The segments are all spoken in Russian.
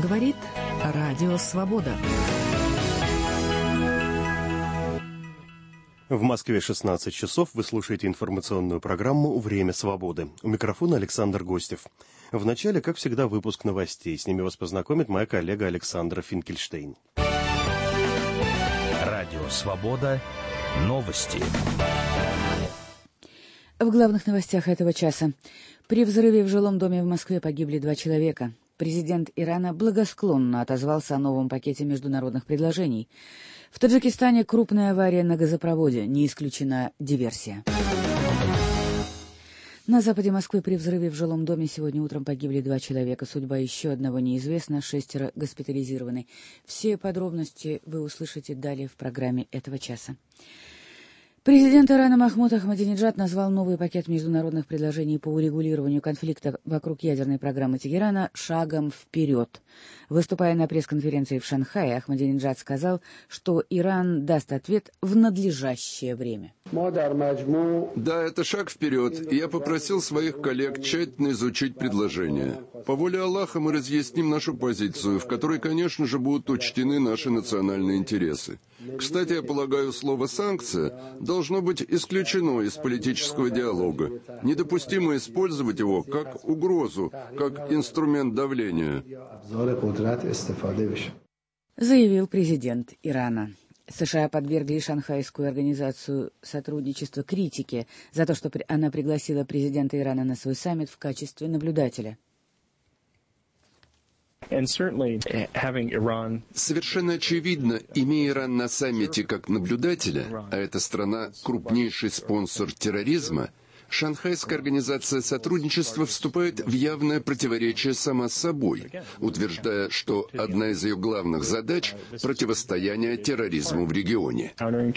говорит Радио Свобода. В Москве 16 часов. Вы слушаете информационную программу «Время свободы». У микрофона Александр Гостев. В начале, как всегда, выпуск новостей. С ними вас познакомит моя коллега Александра Финкельштейн. Радио Свобода. Новости. В главных новостях этого часа. При взрыве в жилом доме в Москве погибли 2 человека. Президент Ирана благосклонно отозвался о новом пакете международных предложений. В Таджикистане крупная авария на газопроводе, не исключена диверсия. На западе Москвы при взрыве в жилом доме сегодня утром погибли 2 человека. Судьба еще одного неизвестна, 6 госпитализированы. Все подробности вы услышите далее в программе этого часа. Президент Ирана Махмуд Ахмадинеджад назвал новый пакет международных предложений по урегулированию конфликта вокруг ядерной программы Тегерана шагом вперед. Выступая на пресс-конференции в Шанхае, Ахмадинеджад сказал, что Иран даст ответ в надлежащее время. Да, это шаг вперед, и я попросил своих коллег тщательно изучить предложение. По воле Аллаха мы разъясним нашу позицию, в которой, конечно же, будут учтены наши национальные интересы. Кстати, я полагаю, слово «санкция» должно быть исключено из политического диалога. Недопустимо использовать его как угрозу, как инструмент давления. Заявил президент Ирана. США подвергли Шанхайскую организацию сотрудничества критике за то, что она пригласила президента Ирана на свой саммит в качестве наблюдателя. Совершенно очевидно, имея Иран на саммите как наблюдателя, а эта страна крупнейший спонсор терроризма, Шанхайская организация сотрудничества вступает в явное противоречие сама с собой, утверждая, что одна из ее главных задач – противостояние терроризму в регионе.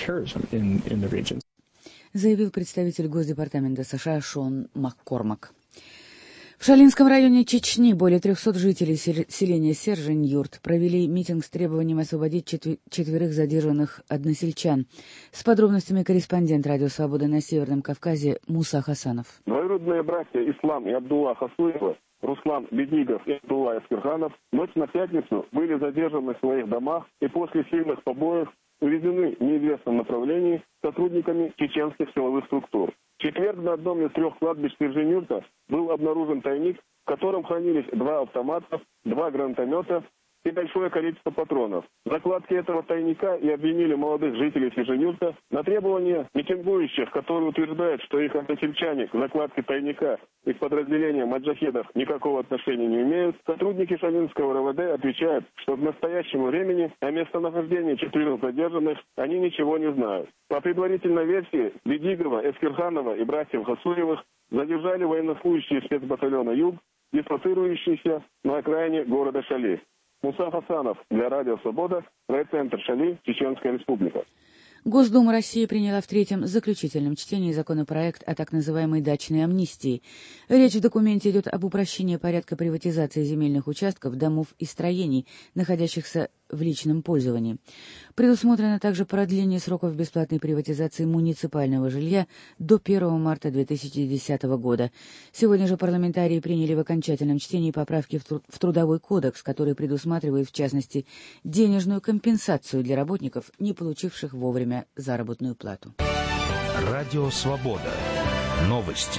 Заявил представитель Госдепартамента США Шон Маккормак. В Шалинском районе Чечни более 300 жителей селения Сержень-Юрт провели митинг с требованием освободить 4 задержанных односельчан. С подробностями корреспондент Радио Свобода на Северном Кавказе Муса Хасанов. Двоюродные братья Ислам и Абдулла Хасуева, Руслан Беднигов и Абдулла Эскирханов ночь на пятницу были задержаны в своих домах и после сильных побоев увезены в неизвестном направлении сотрудниками чеченских силовых структур. В четверг на одном из 3 кладбищ Сержень-Юрта был обнаружен тайник, в котором хранились 2 автомата, 2 гранатомета и большое количество патронов. В закладке этого тайника и обвинили молодых жителей Сержень-Юрта. На требования митингующих, которые утверждают, что их односельчане к закладке тайника и к подразделениям маджахедов никакого отношения не имеют, сотрудники Шалинского РВД отвечают, что к настоящему времени о местонахождении 4 задержанных они ничего не знают. По предварительной версии, Бедигова, Эскирханова и братьев Хасуевых задержали военнослужащие спецбатальона «Юг», дислоцирующиеся на окраине города Шали. Муса Хасанов для Радио Свобода, райцентр Шали, Чеченская Республика. Госдума России приняла в 3-м заключительном чтении законопроект о так называемой дачной амнистии. Речь в документе идет об упрощении порядка приватизации земельных участков, домов и строений, находящихся в личном пользовании. Предусмотрено также продление сроков бесплатной приватизации муниципального жилья до 1 марта 2010 года. Сегодня же парламентарии приняли в окончательном чтении поправки в Трудовой кодекс, который предусматривает, в частности, денежную компенсацию для работников, не получивших вовремя заработную плату. Радио Свобода. Новости.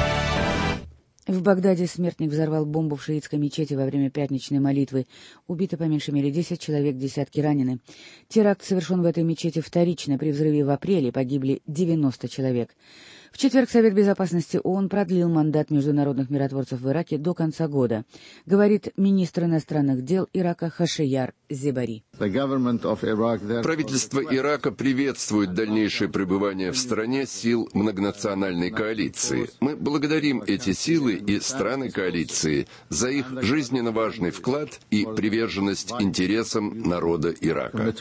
В Багдаде смертник взорвал бомбу в шиитской мечети во время пятничной молитвы. Убито по меньшей мере 10 человек, десятки ранены. Теракт совершен в этой мечети вторично. При взрыве в апреле погибли 90 человек. В четверг Совет Безопасности ООН продлил мандат международных миротворцев в Ираке до конца года, говорит министр иностранных дел Ирака Хашияр Зебари. Правительство Ирака приветствует дальнейшее пребывание в стране сил многонациональной коалиции. Мы благодарим эти силы и страны коалиции за их жизненно важный вклад и приверженность интересам народа Ирака.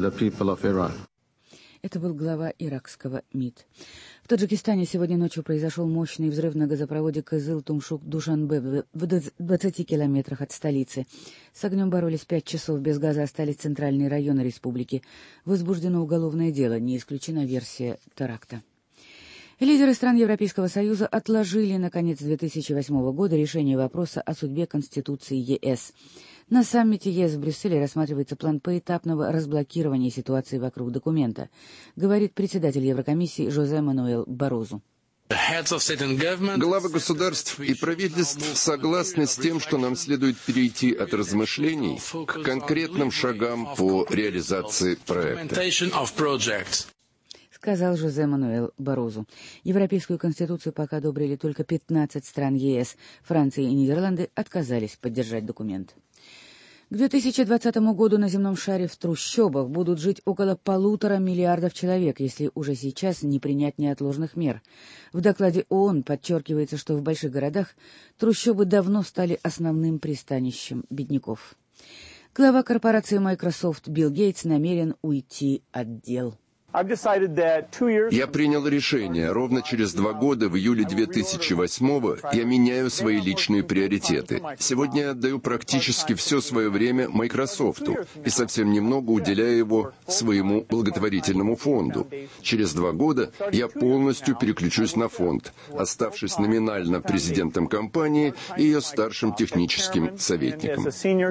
Это был глава иракского МИД. В Таджикистане сегодня ночью произошел мощный взрыв на газопроводе Кызыл-Тумшук-Душанбе в 20 километрах от столицы. С огнем боролись 5 часов, без газа остались центральные районы республики. Возбуждено уголовное дело, не исключена версия теракта. Лидеры стран Европейского Союза отложили на конец 2008 года решение вопроса о судьбе Конституции ЕС. На саммите ЕС в Брюсселе рассматривается план поэтапного разблокирования ситуации вокруг документа, говорит председатель Еврокомиссии Жозе Мануэль Барозу. Главы государств и правительств согласны с тем, что нам следует перейти от размышлений к конкретным шагам по реализации проекта. Сказал Жозе Мануэль Барозу. Европейскую конституцию пока одобрили только 15 стран ЕС. Франция и Нидерланды отказались поддержать документ. К 2020 году на земном шаре в трущобах будут жить около 1,5 миллиарда человек, если уже сейчас не принять неотложных мер. В докладе ООН подчеркивается, что в больших городах трущобы давно стали основным пристанищем бедняков. Глава корпорации Microsoft Билл Гейтс намерен уйти от дел. Я принял решение. Ровно через 2 года, в июле 2008-го, я меняю свои личные приоритеты. Сегодня я отдаю практически все свое время Microsoft и совсем немного уделяю его своему благотворительному фонду. Через 2 года я полностью переключусь на фонд, оставшись номинально президентом компании и ее старшим техническим советником.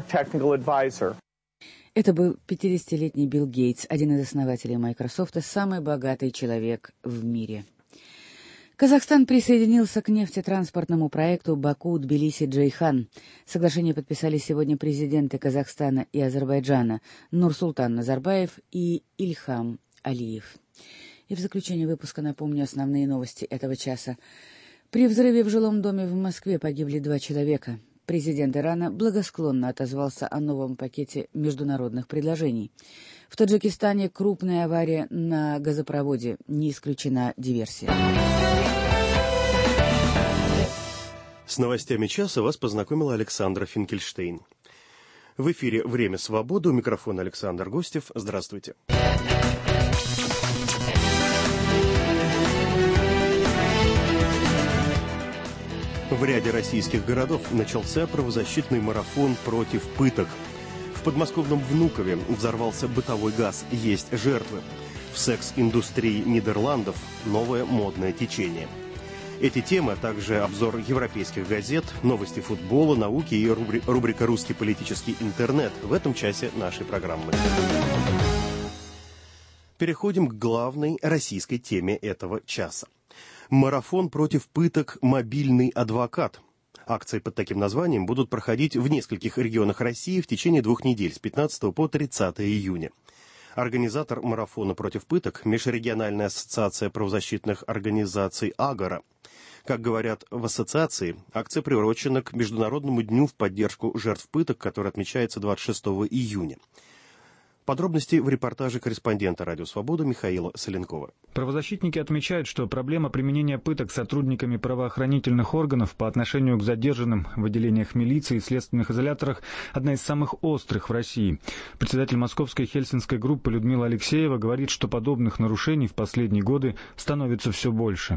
Это был 50-летний Билл Гейтс, один из основателей Microsoft, самый богатый человек в мире. Казахстан присоединился к нефтетранспортному проекту Баку-Тбилиси-Джейхан. Соглашение подписали сегодня президенты Казахстана и Азербайджана Нурсултан Назарбаев и Ильхам Алиев. И в заключение выпуска напомню основные новости этого часа. При взрыве в жилом доме в Москве погибли 2 человека. Президент Ирана благосклонно отозвался о новом пакете международных предложений. В Таджикистане крупная авария на газопроводе. Не исключена диверсия. С новостями часа вас познакомила Александра Финкельштейн. В эфире «Время свободы». У микрофона Александр Гостев. Здравствуйте. В ряде российских городов начался правозащитный марафон против пыток. В подмосковном Внукове взорвался бытовой газ. Есть жертвы. В секс-индустрии Нидерландов новое модное течение. Эти темы, а также обзор европейских газет, новости футбола, науки и рубрика «Русский политический интернет» в этом часе нашей программы. Переходим к главной российской теме этого часа. Марафон против пыток «Мобильный адвокат». Акции под таким названием будут проходить в нескольких регионах России в течение 2 недель, с 15 по 30 июня. Организатор марафона против пыток – Межрегиональная ассоциация правозащитных организаций «Агора». Как говорят в ассоциации, акция приурочена к Международному дню в поддержку жертв пыток, который отмечается 26 июня. Подробности в репортаже корреспондента «Радио Свобода» Михаила Соленкова. Правозащитники отмечают, что проблема применения пыток сотрудниками правоохранительных органов по отношению к задержанным в отделениях милиции и следственных изоляторах одна из самых острых в России. Председатель московской хельсинской группы Людмила Алексеева говорит, что подобных нарушений в последние годы становится все больше.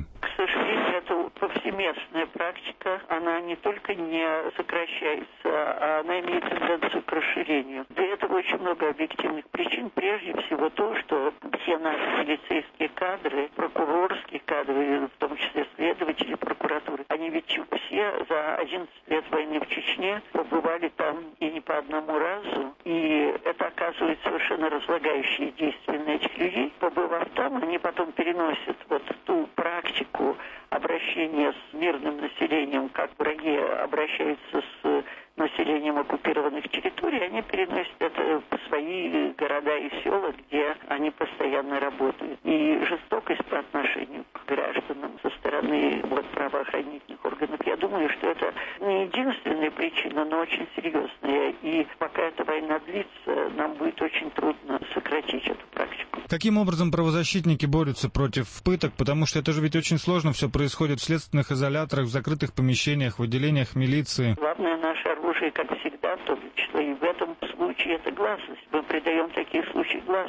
Повсеместная практика, она не только не сокращается, а она имеет тенденцию к расширению. Для этого очень много объективных причин. Прежде всего то, что все наши полицейские кадры, прокурорские кадры, в том числе следователи прокуратуры, они ведь все за 11 лет войны в Чечне побывали там и не по одному разу. И это оказывает совершенно разлагающие действия на этих людей. Побывав там, они потом переносят вот ту практику обращения с мирным населением, как враги обращаются с населением оккупированных территорий, они переносят это в свои города и села, где они постоянно работают. И жестокость по отношению к гражданам со стороны правоохранительных органов, я думаю, что это не единственная причина, но очень серьезная. И пока эта война длится, нам будет очень трудно сократить эту практику. Каким образом правозащитники борются против пыток? Потому что это же ведь очень сложно, все происходит в следственных изоляторах, в закрытых помещениях, в отделениях милиции. Главное наше оружие, как всегда, то, что и в этом случае это гласность. Мы придаем таких случаях гласности.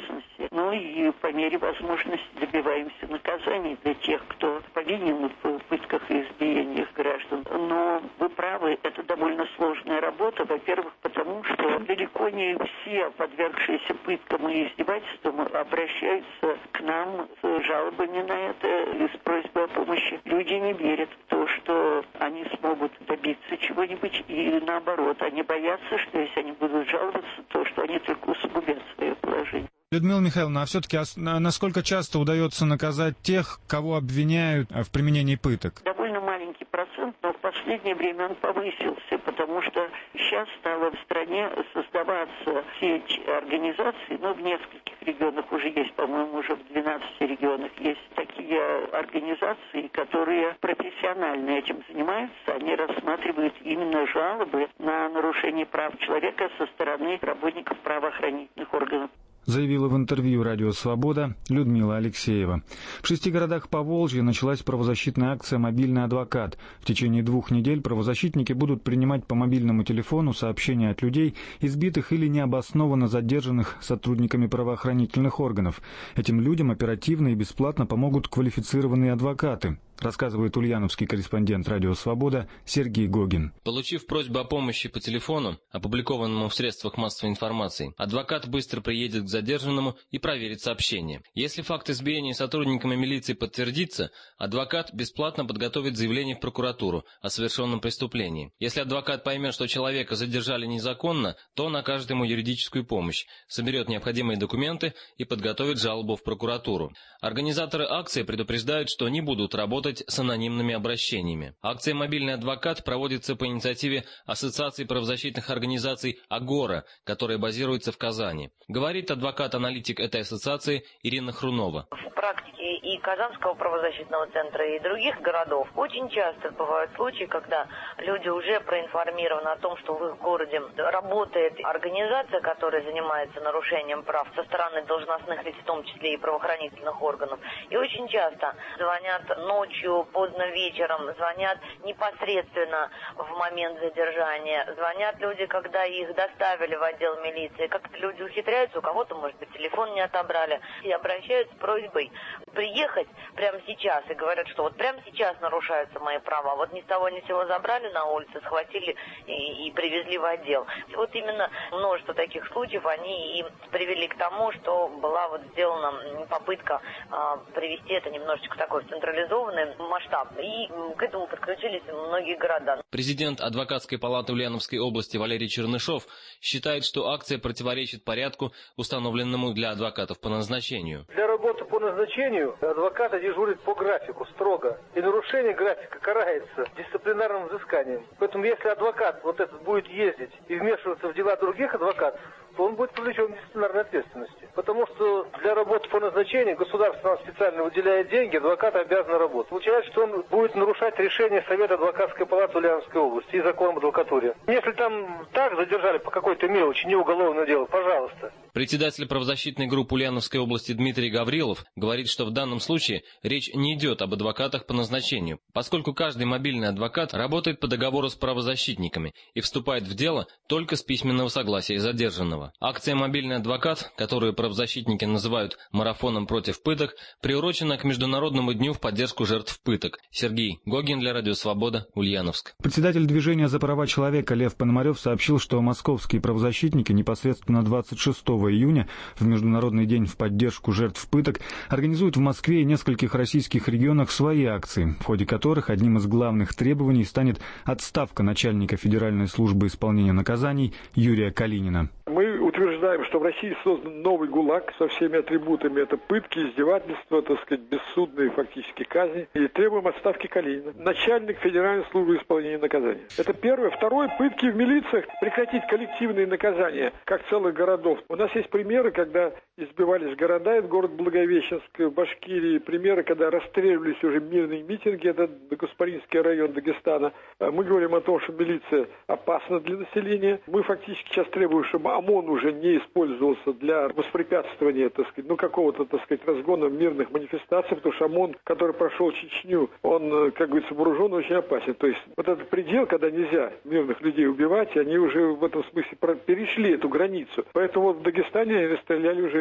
Ну и по мере возможности добиваемся наказаний для тех, кто повинен в пытках и избиениях граждан. Но вы правы, это довольно сложная работа. Во-первых, потому что далеко не все подвергшиеся пыткам и издевательствам обращаются к нам с жалобами на это и с просьбой о помощи. Люди не верят в то, что они смогут добиться чего-нибудь, и наоборот, они боятся, что если они будут жаловаться, то что они только усугубят свое положение. Людмила Михайловна, а все-таки насколько часто удается наказать тех, кого обвиняют в применении пыток? Довольно маленький процент, но в последнее время он повысился, потому что сейчас стала в стране создаваться сеть организаций, в нескольких регионах уже есть, по-моему, уже в 12 регионах есть такие организации, которые профессионально этим занимаются, они рассматривают именно жалобы на нарушение прав человека со стороны работников правоохранительных органов. Заявила в интервью «Радио Свобода» Людмила Алексеева. В 6 городах Поволжья началась правозащитная акция «Мобильный адвокат». В течение 2 недель правозащитники будут принимать по мобильному телефону сообщения от людей, избитых или необоснованно задержанных сотрудниками правоохранительных органов. Этим людям оперативно и бесплатно помогут квалифицированные адвокаты, рассказывает ульяновский корреспондент «Радио Свобода» Сергей Гогин. Получив просьбу о помощи по телефону, опубликованному в средствах массовой информации, адвокат быстро приедет к задержанному и проверит сообщение. Если факт избиения сотрудниками милиции подтвердится, адвокат бесплатно подготовит заявление в прокуратуру о совершенном преступлении. Если адвокат поймет, что человека задержали незаконно, то он окажет ему юридическую помощь, соберет необходимые документы и подготовит жалобу в прокуратуру. Организаторы акции предупреждают, что не будут работать с анонимными обращениями. Акция «Мобильный адвокат» проводится по инициативе Ассоциации правозащитных организаций «Агора», которая базируется в Казани. Говорит адвокат-аналитик этой ассоциации Ирина Хрунова. В практике и Казанского правозащитного центра, и других городов очень часто бывают случаи, когда люди уже проинформированы о том, что в их городе работает организация, которая занимается нарушением прав со стороны должностных лиц, в том числе и правоохранительных органов. И очень часто звонят ночью, поздно вечером, звонят непосредственно в момент задержания. Звонят люди, когда их доставили в отдел милиции. Как-то люди ухитряются, у кого-то, может быть, телефон не отобрали. И обращаются с просьбой приехать прямо сейчас и говорят, что вот прямо сейчас нарушаются мои права. Вот ни с того ни с сего забрали на улице, схватили и привезли в отдел. И вот именно множество таких случаев, они и привели к тому, что была вот сделана попытка привести это немножечко такой в централизованный масштаб. И к этому подключились многие города. Президент Адвокатской палаты Ульяновской области Валерий Чернышов считает, что акция противоречит порядку, установленному для адвокатов по назначению. Для работы по назначению адвокаты дежурят по графику строго. И нарушение графика карается дисциплинарным взысканием. Поэтому если адвокат вот этот будет ездить и вмешиваться в дела других адвокатов, то он будет привлечен к дисциплинарной ответственности. Потому что для работы по назначению государство нам специально выделяет деньги, адвокат обязан работать. Получается, что он будет нарушать решение Совета Адвокатской палаты Ульяновской области и закон об адвокатуре. Если там так задержали по какой-то мелочи, не уголовное дело, пожалуйста. Председатель правозащитной группы Ульяновской области Дмитрий Гаврилов говорит, что в данном случае речь не идет об адвокатах по назначению, поскольку каждый мобильный адвокат работает по договору с правозащитниками и вступает в дело только с письменного согласия задержанного. Акция «Мобильный адвокат», которую правозащитники называют «марафоном против пыток», приурочена к Международному дню в поддержку жертв пыток. Сергей Гогин для Радио Свобода, Ульяновск. Председатель движения за права человека Лев Пономарев сообщил, что московские правозащитники непосредственно 26 июня, в Международный день в поддержку жертв пыток, организуют в Москве и нескольких российских регионах свои акции, в ходе которых одним из главных требований станет отставка начальника Федеральной службы исполнения наказаний Юрия Калинина. Мы утверждаем, что в России создан новый ГУЛАГ со всеми атрибутами. Это пытки, издевательства, так сказать, бессудные фактически казни. И требуем отставки Калинина. Начальник Федеральной службы исполнения наказаний. Это первое. Второе, пытки в милициях. Прекратить коллективные наказания, как целых городов. У нас есть примеры, когда избивались города. Это город Благовещенск в Башкирии. Примеры, когда расстреливались уже мирные митинги. Это Дагуспаринский район Дагестана. Мы говорим о том, что милиция опасна для населения. Мы фактически сейчас требуем, чтобы ОМОН уже не использовался для воспрепятствования, так сказать, какого-то, так сказать, разгона мирных манифестаций, потому что ОМОН, который прошел Чечню, он, как говорится, вооружен, очень опасен. То есть вот этот предел, когда нельзя мирных людей убивать, они уже в этом смысле перешли эту границу. Поэтому вот в Дагестане расстреляли уже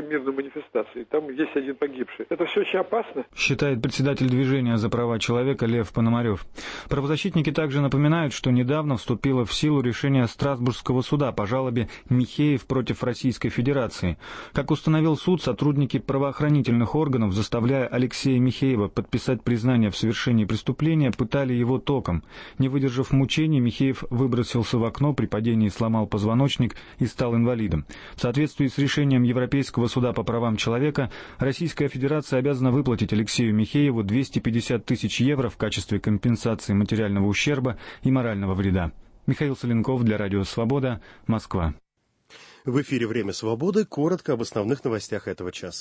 мирную манифестацию. Там есть один погибший. Это все очень опасно. Считает председатель движения за права человека Лев Пономарев. Правозащитники также напоминают, что недавно вступило в силу решение Страсбургского суда по жалобе Михеев против Российской Федерации. Как установил суд, сотрудники правоохранительных органов, заставляя Алексея Михеева подписать признание в совершении преступления, пытали его током. Не выдержав мучений, Михеев выбросился в окно, при падении сломал позвоночник и стал инвалидом. В соответствии с решением Европейского суда по правам человека, Российская Федерация обязана выплатить Алексею Михееву 250 тысяч евро в качестве компенсации материального ущерба и морального вреда. Михаил Соленков для Радио Свобода, Москва. В эфире «Время свободы». Коротко об основных новостях этого часа.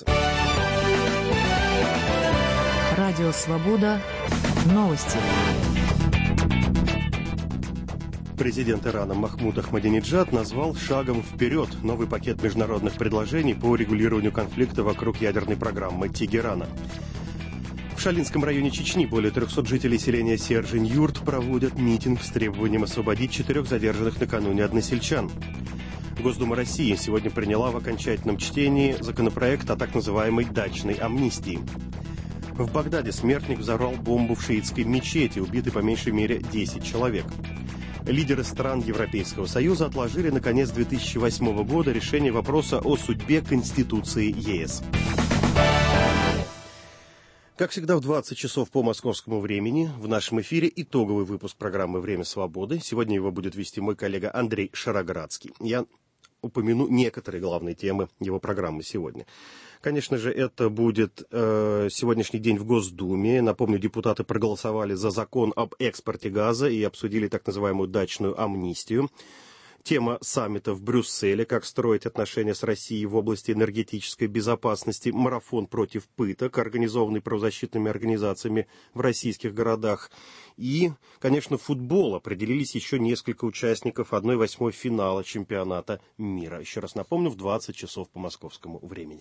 Радио Свобода. Новости. Президент Ирана Махмуд Ахмадинеджад назвал шагом вперед новый пакет международных предложений по урегулированию конфликта вокруг ядерной программы Тегерана. В Шалинском районе Чечни более 300 жителей селения Сержень-Юрт проводят митинг с требованием освободить 4 задержанных накануне односельчан. Госдума России сегодня приняла в окончательном чтении законопроект о так называемой «дачной амнистии». В Багдаде смертник взорвал бомбу в шиитской мечети, убиты по меньшей мере 10 человек. Лидеры стран Европейского Союза отложили на конец 2008 года решение вопроса о судьбе Конституции ЕС. Как всегда, в 20 часов по московскому времени в нашем эфире итоговый выпуск программы «Время свободы». Сегодня его будет вести мой коллега Андрей Шароградский. Я упомяну некоторые главные темы его программы сегодня. Конечно же, это будет сегодняшний день в Госдуме. Напомню, депутаты проголосовали за закон об экспорте газа и обсудили так называемую дачную амнистию. Тема саммита в Брюсселе «Как строить отношения с Россией в области энергетической безопасности. Марафон против пыток», организованный правозащитными организациями в российских городах. И, конечно, футбол. Определились еще несколько участников 1/8 финала чемпионата мира. Еще раз напомню, в 20 часов по московскому времени.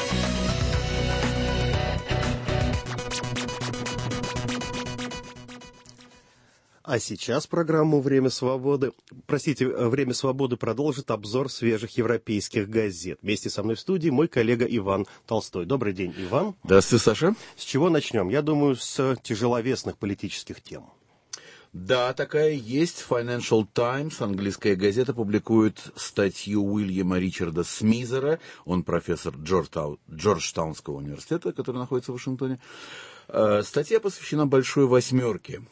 А сейчас программу «Время свободы». «Время свободы» продолжит обзор свежих европейских газет. Вместе со мной в студии мой коллега Иван Толстой. Добрый день, Иван. Здравствуйте, Саша. С чего начнем? Я думаю, с тяжеловесных политических тем. Да, такая есть. Financial Times, английская газета, публикует статью Уильяма Ричарда Смизера. Он профессор Джорджтаунского университета, который находится в Вашингтоне. Статья посвящена «Большой восьмерке».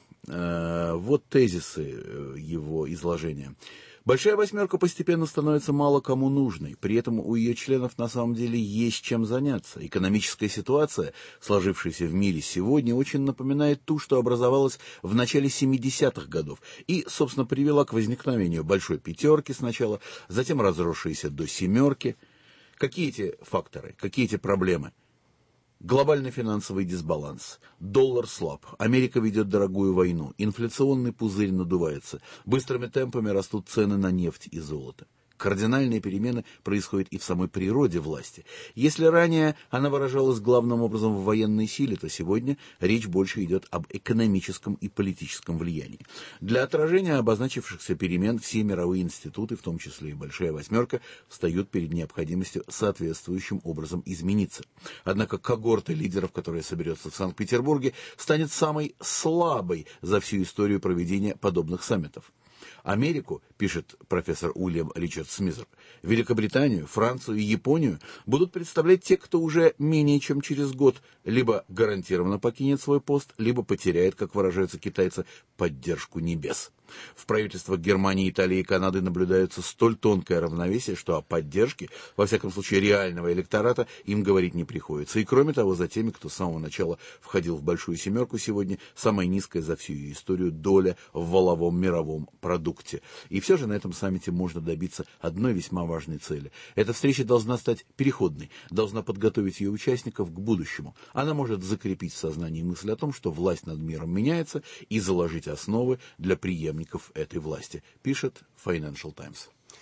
Вот тезисы его изложения. Большая восьмерка постепенно становится мало кому нужной, при этом у ее членов на самом деле есть чем заняться. Экономическая ситуация, сложившаяся в мире сегодня, очень напоминает ту, что образовалась в начале 70-х годов и, собственно, привела к возникновению большой пятерки сначала, затем разросшейся до семерки. Какие эти факторы, какие эти проблемы? Глобальный финансовый дисбаланс, доллар слаб, Америка ведет дорогую войну, инфляционный пузырь надувается, быстрыми темпами растут цены на нефть и золото. Кардинальные перемены происходят и в самой природе власти. Если ранее она выражалась главным образом в военной силе, то сегодня речь больше идет об экономическом и политическом влиянии. Для отражения обозначившихся перемен все мировые институты, в том числе и Большая восьмерка, встают перед необходимостью соответствующим образом измениться. Однако когорта лидеров, которая соберется в Санкт-Петербурге, станет самой слабой за всю историю проведения подобных саммитов. Америку, пишет профессор Уильям Ричард Смизер, Великобританию, Францию и Японию будут представлять те, кто уже менее чем через год либо гарантированно покинет свой пост, либо потеряет, как выражаются китайцы, поддержку небес. В правительствах Германии, Италии и Канады наблюдается столь тонкое равновесие, что о поддержке, во всяком случае реального электората, им говорить не приходится. И кроме того, за теми, кто с самого начала входил в Большую семерку, сегодня самая низкая за всю ее историю доля в валовом мировом продукте. И все же на этом саммите можно добиться одной весьма важной цели. Эта встреча должна стать переходной, должна подготовить ее участников к будущему. Она может закрепить в сознании мысль о том, что власть над миром меняется, и заложить основы для преемников этой власти, пишет Financial Times.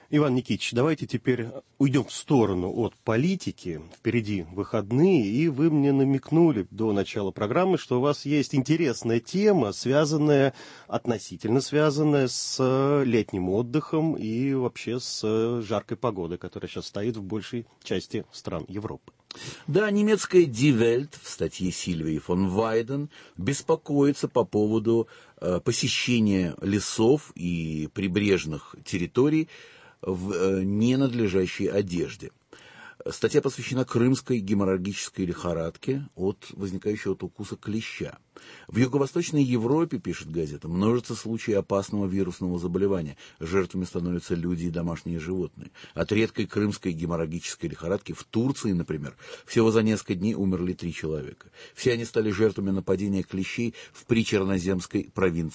Иван Никитич, давайте теперь уйдем в сторону от политики. Впереди выходные, и вы мне намекнули до начала программы, что у вас есть интересная тема, относительно связанная с летним отдыхом и вообще с жаркой погодой, которая сейчас стоит в большей части стран Европы. Да, немецкая Die Welt в статье Сильвии фон Вайден беспокоится по поводу посещения лесов и прибрежных территорий в ненадлежащей одежде. Статья посвящена крымской геморрагической лихорадке, возникающей от укуса клеща. В Юго-Восточной Европе, пишет газета, множится случаи опасного вирусного заболевания. Жертвами становятся люди и домашние животные. От редкой крымской геморрагической лихорадки в Турции, например, всего за несколько дней умерли 3 человека. Все они стали жертвами нападения клещей в причерноморской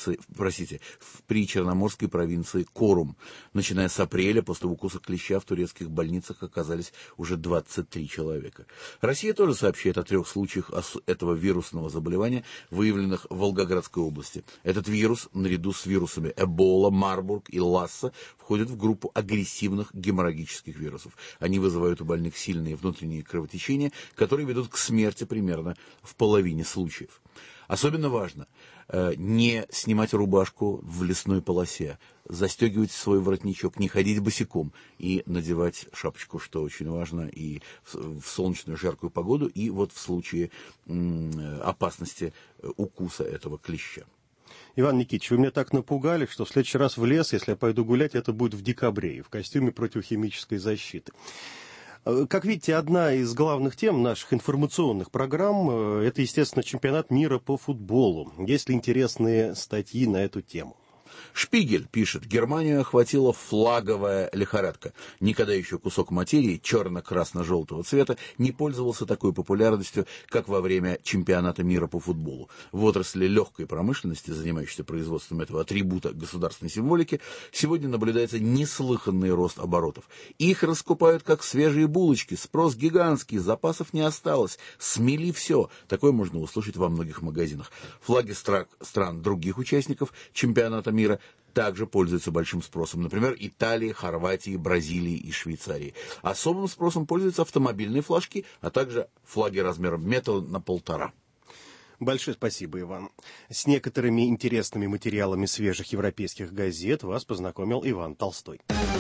провинции Корум. Начиная с апреля, после укуса клеща в турецких больницах оказались уже 23 человека. Россия тоже сообщает о 3 случаях этого вирусного заболевания, выявленных в Волгоградской области. Этот вирус, наряду с вирусами Эбола, Марбург и Ласса, входит в группу агрессивных геморрагических вирусов. Они вызывают у больных сильные внутренние кровотечения, которые ведут к смерти примерно в половине случаев. Особенно важно не снимать рубашку в лесной полосе, застегивать свой воротничок, не ходить босиком и надевать шапочку, что очень важно и в солнечную жаркую погоду, и вот в случае опасности укуса этого клеща. Иван Никитич, вы меня так напугали, что в следующий раз в лес, если я пойду гулять, это будет в декабре, в костюме противохимической защиты. Как видите, одна из главных тем наших информационных программ – это, естественно, чемпионат мира по футболу. Есть ли интересные статьи на эту тему? Шпигель пишет, Германию охватила флаговая лихорадка. Никогда еще кусок материи черно-красно-желтого цвета не пользовался такой популярностью, как во время чемпионата мира по футболу. В отрасли легкой промышленности, занимающейся производством этого атрибута государственной символики, сегодня наблюдается неслыханный рост оборотов. Их раскупают как свежие булочки, спрос гигантский, запасов не осталось, смели все. Такое можно услышать во многих магазинах. Флаги стран других участников чемпионата мира также пользуются большим спросом. Например, Италии, Хорватии, Бразилии и Швейцарии. Особым спросом пользуются автомобильные флажки, а также флаги размером метра на 1,5. Большое спасибо, Иван. С некоторыми интересными материалами свежих европейских газет вас познакомил Иван Толстой.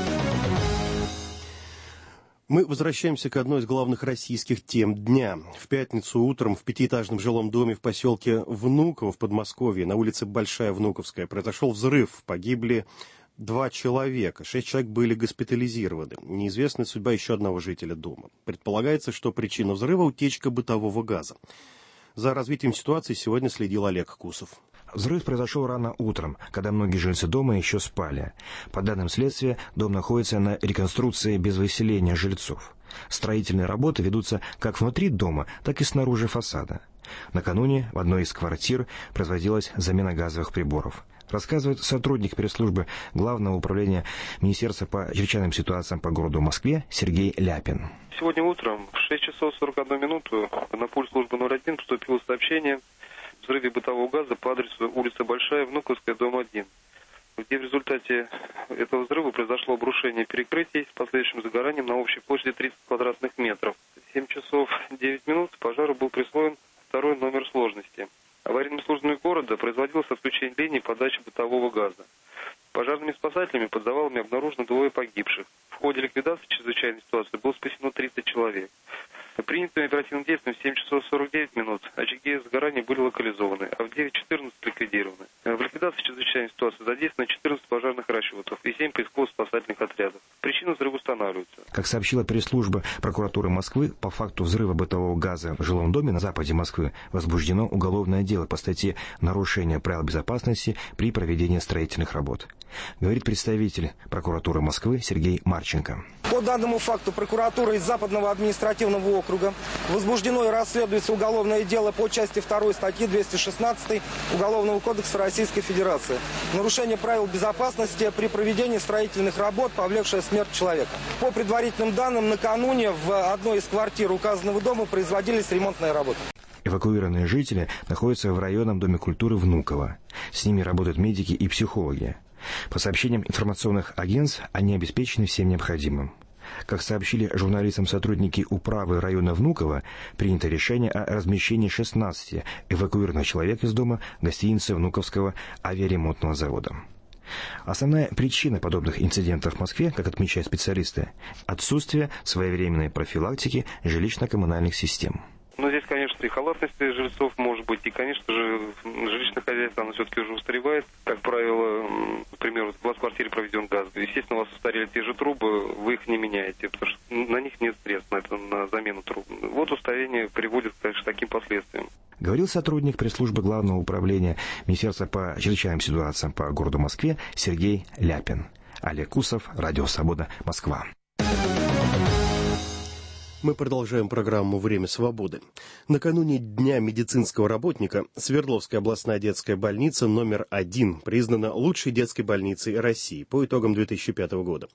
Мы возвращаемся к одной из главных российских тем дня. В пятницу утром в 5-этажном жилом доме в поселке Внуково в Подмосковье на улице Большая Внуковская произошел взрыв. Погибли 2 человека. 6 человек были госпитализированы. Неизвестна судьба еще одного жителя дома. Предполагается, что причина взрыва – утечка бытового газа. За развитием ситуации сегодня следил Олег Кусов. Взрыв произошел рано утром, когда многие жильцы дома еще спали. По данным следствия, дом находится на реконструкции без выселения жильцов. Строительные работы ведутся как внутри дома, так и снаружи фасада. Накануне в одной из квартир производилась замена газовых приборов. Рассказывает сотрудник пресс-службы Главного управления Министерства по чрезвычайным ситуациям по городу Москве Сергей Ляпин. Сегодня утром в 6 часов 41 минуту на пульт службы 01 поступило сообщение о взрыве бытового газа по адресу улица Большая, Внуковская, дом 1, где в результате этого взрыва произошло обрушение перекрытий с последующим загоранием на общей площади 30 квадратных метров. В 7 часов 9 минут пожару был присвоен 2-й номер сложности. Аварийными службами города производилось отключение линии подачи бытового газа. Пожарными спасателями под завалами обнаружено 2 погибших. В ходе ликвидации чрезвычайной ситуации было спасено 30 человек. Принятыми оперативным действием в 7 часов 49 минут очаги сгорания были локализованы, а в 9:14 ликвидированы. В ликвидации чрезвычайной ситуации задействовано 14 пожарных расчетов и 7 поисково-спасательных отрядов. Причина взрыва устанавливается. Как сообщила пресс-служба прокуратуры Москвы, по факту взрыва бытового газа в жилом доме на западе Москвы возбуждено уголовное дело по статье «Нарушение правил безопасности при проведении строительных работ», говорит представитель прокуратуры Москвы Сергей Марченко. По данному факту прокуратурой Западного административного округа возбуждено и расследуется уголовное дело по части 2 статьи 216 Уголовного кодекса Российской Федерации. Нарушение правил безопасности при проведении строительных работ, повлекшее смерть человека. По предварительным данным, накануне в одной из квартир указанного дома производились ремонтные работы. Эвакуированные жители находятся в районном доме культуры Внуково. С ними работают медики и психологи. По сообщениям информационных агентств, они обеспечены всем необходимым. Как сообщили журналистам сотрудники управы района Внуково, принято решение о размещении 16 эвакуированных человек из дома гостиницы Внуковского авиаремонтного завода. Основная причина подобных инцидентов в Москве, как отмечают специалисты, отсутствие своевременной профилактики жилищно-коммунальных систем. Но здесь, конечно, и халатность жильцов может быть, и, конечно же, жилищное хозяйство, оно все-таки уже устаревает. Как правило, к примеру, у вас в квартире проведен газ. Естественно, у вас устарели те же трубы, вы их не меняете, потому что на них нет средств на замену труб. Вот устарение приводит, конечно, к таким последствиям. Говорил сотрудник пресс-службы Главного управления Министерства по чрезвычайным ситуациям по городу Москве Сергей Ляпин. Олег Кусов, Радио Свобода, Москва. Мы продолжаем программу «Время свободы». Накануне Дня медицинского работника Свердловская областная детская больница номер 1 признана лучшей детской больницей России по итогам 2005 года.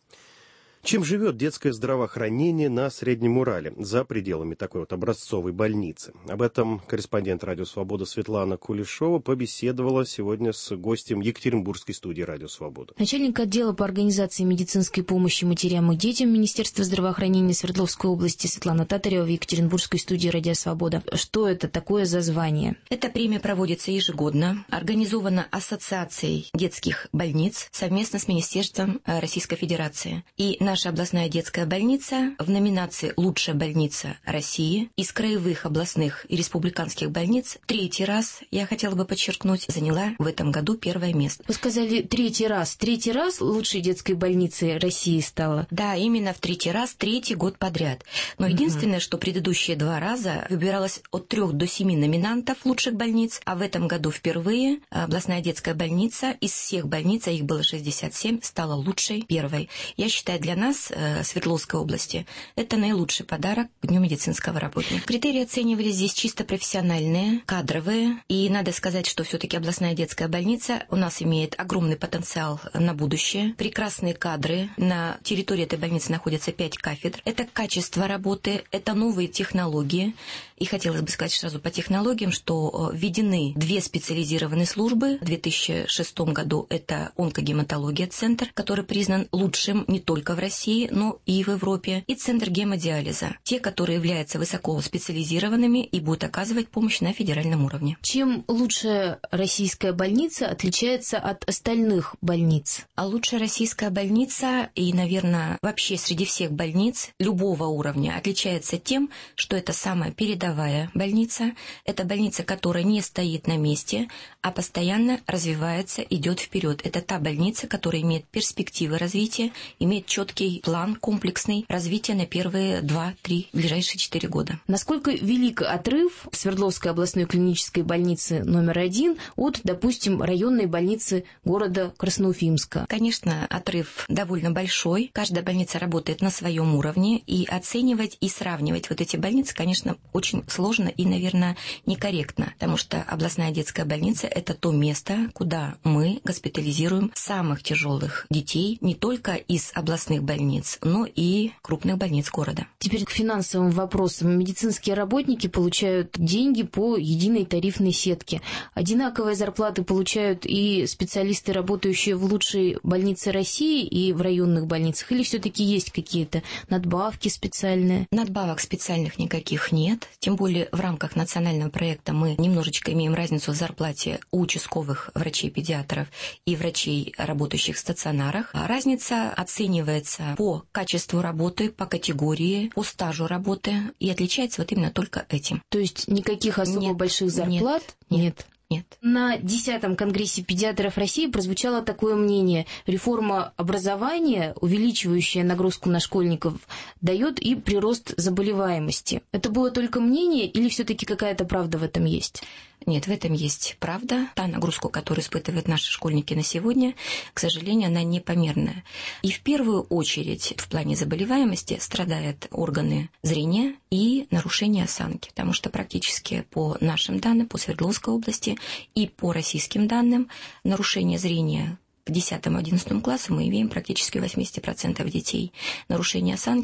Чем живет детское здравоохранение на Среднем Урале, за пределами такой вот образцовой больницы? Об этом корреспондент «Радио Свобода» Светлана Кулешова побеседовала сегодня с гостем Екатеринбургской студии «Радио Свобода». Начальник отдела по организации медицинской помощи матерям и детям Министерства здравоохранения Свердловской области Светлана Татарева в Екатеринбургской студии «Радио Свобода». Что это такое за звание? Эта премия проводится ежегодно, организована Ассоциацией детских больниц совместно с Министерством Российской Федерации. И наша областная детская больница в номинации «Лучшая больница России» из краевых, областных и республиканских больниц 3-й раз, я хотела бы подчеркнуть, заняла в этом году 1-е место. Вы сказали 3-й раз. 3-й раз лучшей детской больницей России стала? Да, именно в 3-й раз, 3-й год подряд. Но единственное, что предыдущие 2 раза выбиралось от 3 до 7 номинантов лучших больниц, а в этом году впервые областная детская больница из всех больниц, а их было 67, стала лучшей 1-й. Я считаю, для нас, Свердловской области, это наилучший подарок к Дню медицинского работника. Критерии оценивались здесь чисто профессиональные, кадровые, и надо сказать, что все-таки областная детская больница у нас имеет огромный потенциал на будущее, прекрасные кадры, на территории этой больницы находятся 5 кафедр, это качество работы, это новые технологии, и хотелось бы сказать сразу по технологиям, что введены 2 специализированные службы. В 2006 году это онкогематология, центр, который признан лучшим не только в России, но и в Европе, и центр гемодиализа, те, которые являются высоко специализированными и будут оказывать помощь на федеральном уровне. Чем лучшая российская больница отличается от остальных больниц? А лучшая российская больница и, наверное, вообще среди всех больниц любого уровня отличается тем, что это самая передовая больница, это больница, которая не стоит на месте, а постоянно развивается, идет вперед. Это та больница, которая имеет перспективы развития, имеет четкий план комплексный развития на первые 2-3, ближайшие 4 года. Насколько велик отрыв Свердловской областной клинической больницы номер 1 от, допустим, районной больницы города Красноуфимска? Конечно, отрыв довольно большой. Каждая больница работает на своем уровне, и оценивать и сравнивать вот эти больницы, конечно, очень сложно и, наверное, некорректно, потому что областная детская больница – это то место, куда мы госпитализируем самых тяжелых детей не только из областных больниц, но и крупных больниц города. Теперь к финансовым вопросам. Медицинские работники получают деньги по единой тарифной сетке. Одинаковые зарплаты получают и специалисты, работающие в лучшей больнице России и в районных больницах? Или все-таки есть какие-то надбавки специальные? Надбавок специальных никаких нет. Тем более в рамках национального проекта мы немножечко имеем разницу в зарплате у участковых врачей-педиатров и врачей, работающих в стационарах. А разница оценивается по качеству работы, по категории, по стажу работы и отличается вот именно только этим. То есть никаких особо больших зарплат? Нет. Нет. На 10-м Конгрессе педиатров России прозвучало такое мнение. Реформа образования, увеличивающая нагрузку на школьников, дает и прирост заболеваемости. Это было только мнение или все-таки какая-то правда в этом есть? Нет, в этом есть правда. Та нагрузка, которую испытывают наши школьники на сегодня, к сожалению, она непомерная. И в первую очередь в плане заболеваемости страдают органы зрения и нарушение осанки, потому что практически по нашим данным, по Свердловской области и по российским данным, нарушение зрения к 10-11 классу мы имеем практически у 80% детей. Нарушение осанки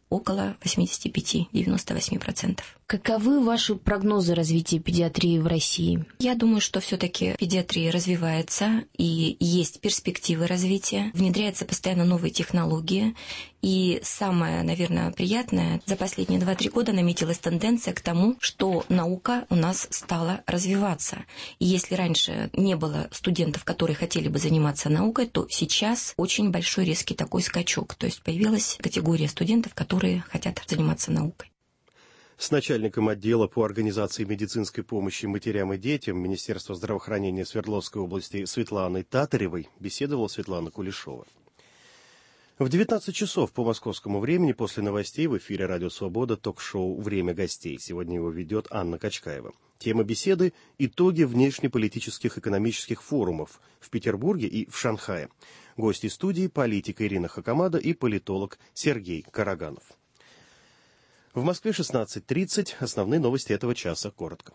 около 85-98%. Каковы ваши прогнозы развития педиатрии в России? Я думаю, что все-таки педиатрия развивается и есть перспективы развития. Внедряются постоянно новые технологии. И самое, наверное, приятное, за последние 2-3 года наметилась тенденция к тому, что наука у нас стала развиваться. И если раньше не было студентов, которые хотели бы заниматься наукой, то сейчас очень большой резкий такой скачок. То есть появилась категория студентов, которые хотят заниматься наукой. С начальником отдела по организации медицинской помощи матерям и детям Министерства здравоохранения Свердловской области Светланой Татаревой беседовала Светлана Кулешова. В 19 часов по московскому времени после новостей в эфире «Радио Свобода» ток-шоу «Время гостей». Сегодня его ведет Анна Качкаева. Тема беседы – итоги внешнеполитических экономических форумов в Петербурге и в Шанхае. Гости студии – политик Ирина Хакамада и политолог Сергей Караганов. В Москве 16:30. Основные новости этого часа коротко.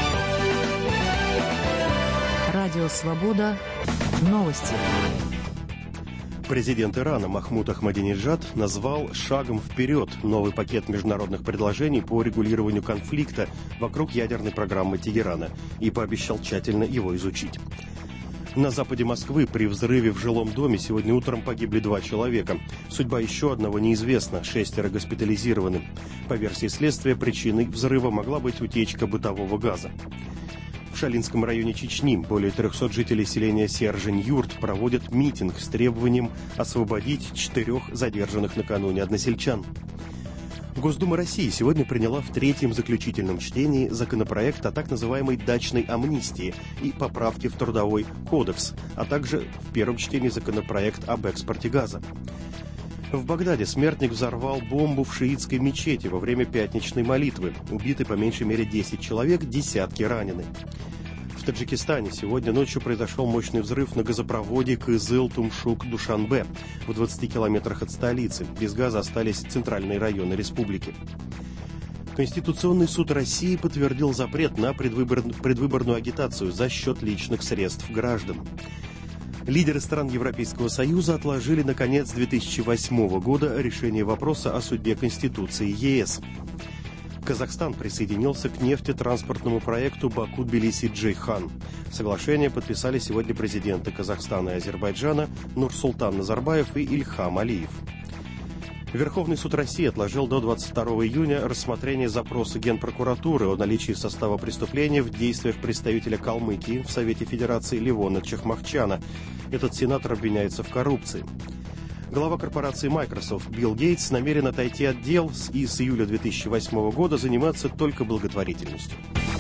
Радио «Свобода». Новости. Президент Ирана Махмуд Ахмадинеджад назвал шагом вперед новый пакет международных предложений по регулированию конфликта вокруг ядерной программы Тегерана и пообещал тщательно его изучить. На западе Москвы при взрыве в жилом доме сегодня утром погибли 2 человека. Судьба еще одного неизвестна, 6 госпитализированы. По версии следствия, причиной взрыва могла быть утечка бытового газа. В Шалинском районе Чечни более 300 жителей селения Сержень-Юрт проводят митинг с требованием освободить 4 задержанных накануне односельчан. Госдума России сегодня приняла в 3-м заключительном чтении законопроект о так называемой дачной амнистии и поправки в Трудовой кодекс, а также в 1-м чтении законопроект об экспорте газа. В Багдаде смертник взорвал бомбу в шиитской мечети во время пятничной молитвы. Убиты по меньшей мере 10 человек, десятки ранены. В Таджикистане сегодня ночью произошел мощный взрыв на газопроводе Кызыл-Тумшук-Душанбе в 20 километрах от столицы. Без газа остались центральные районы республики. Конституционный суд России подтвердил запрет на предвыборную агитацию за счет личных средств граждан. Лидеры стран Европейского Союза отложили на конец 2008 года решение вопроса о судьбе Конституции ЕС. Казахстан присоединился к нефтетранспортному проекту Баку-Тбилиси-Джейхан. Соглашение подписали сегодня президенты Казахстана и Азербайджана Нурсултан Назарбаев и Ильхам Алиев. Верховный суд России отложил до 22 июня рассмотрение запроса Генпрокуратуры о наличии состава преступления в действиях представителя Калмыкии в Совете Федерации Левона Чахмахчана. Этот сенатор обвиняется в коррупции. Глава корпорации Microsoft Билл Гейтс намерен отойти от дел и с июля 2008 года заниматься только благотворительностью.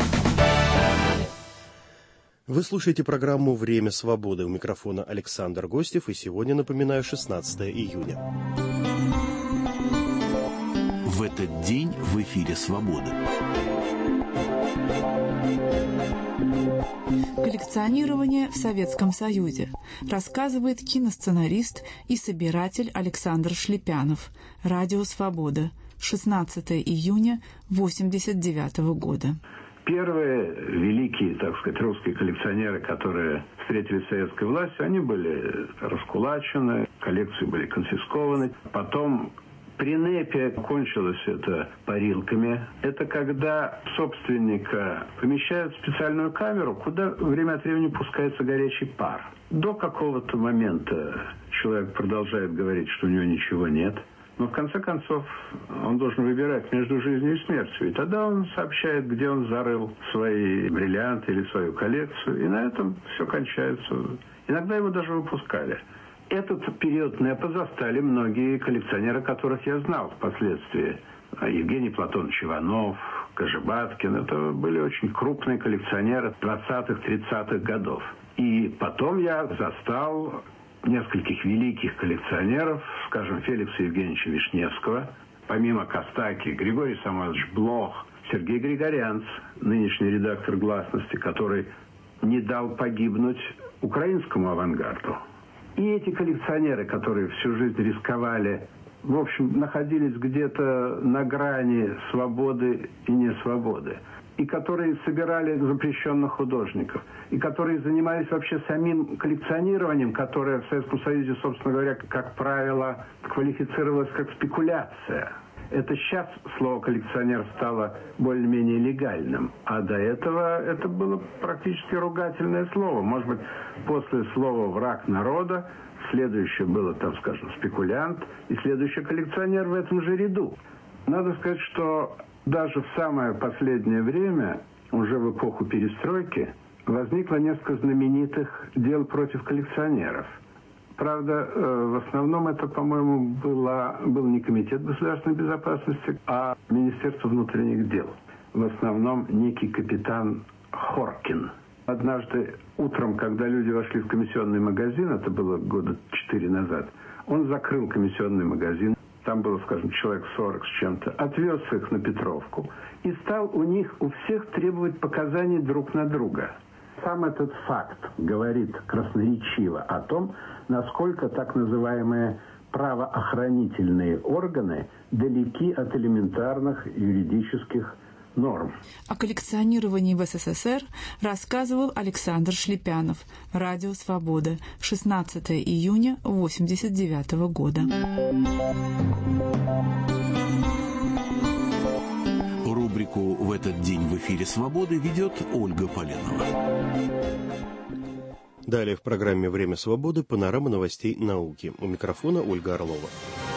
Вы слушаете программу «Время свободы». У микрофона Александр Гостев, и сегодня, напоминаю, 16 июня. В этот день в эфире «Свободы». Коллекционирование в Советском Союзе, рассказывает киносценарист и собиратель Александр Шлепянов. Радио «Свобода», 16 июня 1989 года. Первые великие, так сказать, русские коллекционеры, которые встретили советской власть, они были раскулачены, коллекции были конфискованы. Потом при НЭПе кончилось это парилками. Это когда собственника помещают в специальную камеру, куда время от времени пускается горячий пар. До какого-то момента человек продолжает говорить, что у него ничего нет. Но в конце концов он должен выбирать между жизнью и смертью. И тогда он сообщает, где он зарыл свои бриллианты или свою коллекцию. И на этом все кончается. Иногда его даже выпускали. Этот период НЭПа застали многие коллекционеры, которых я знал впоследствии. Евгений Платонович Иванов, Кожебаткин. Это были очень крупные коллекционеры 20-30-х годов. И потом я застал нескольких великих коллекционеров, скажем, Феликса Евгеньевича Вишневского, помимо Костаки, Григорий Самойлович Блох, Сергей Григорянц, нынешний редактор «Гласности», который не дал погибнуть украинскому авангарду. И эти коллекционеры, которые всю жизнь рисковали, в общем, находились где-то на грани свободы и несвободы, и которые собирали запрещенных художников, и которые занимались вообще самим коллекционированием, которое в Советском Союзе, собственно говоря, как правило, квалифицировалось как спекуляция. Это сейчас слово «коллекционер» стало более-менее легальным, а до этого это было практически ругательное слово. Может быть, после слова «враг народа» следующее было, там, скажем, «спекулянт», и следующее «коллекционер» в этом же ряду. Надо сказать, что даже в самое последнее время, уже в эпоху перестройки, возникло несколько знаменитых дел против коллекционеров. Правда, в основном это, по-моему, был не Комитет государственной безопасности, а Министерство внутренних дел. В основном некий капитан Хоркин. Однажды утром, когда люди вошли в комиссионный магазин, это было года 4 назад, он закрыл комиссионный магазин. Там было, скажем, человек 40 с чем-то. Отвез их на Петровку и стал у всех требовать показаний друг на друга. Сам этот факт говорит красноречиво о том, насколько так называемые правоохранительные органы далеки от элементарных юридических норм. О коллекционировании в СССР рассказывал Александр Шлепянов. Радио «Свобода». 16 июня 1989 года. Рубрику «В этот день в эфире Свободы» ведет Ольга Поленова. Далее в программе «Время свободы» панорама новостей науки. У микрофона Ольга Орлова.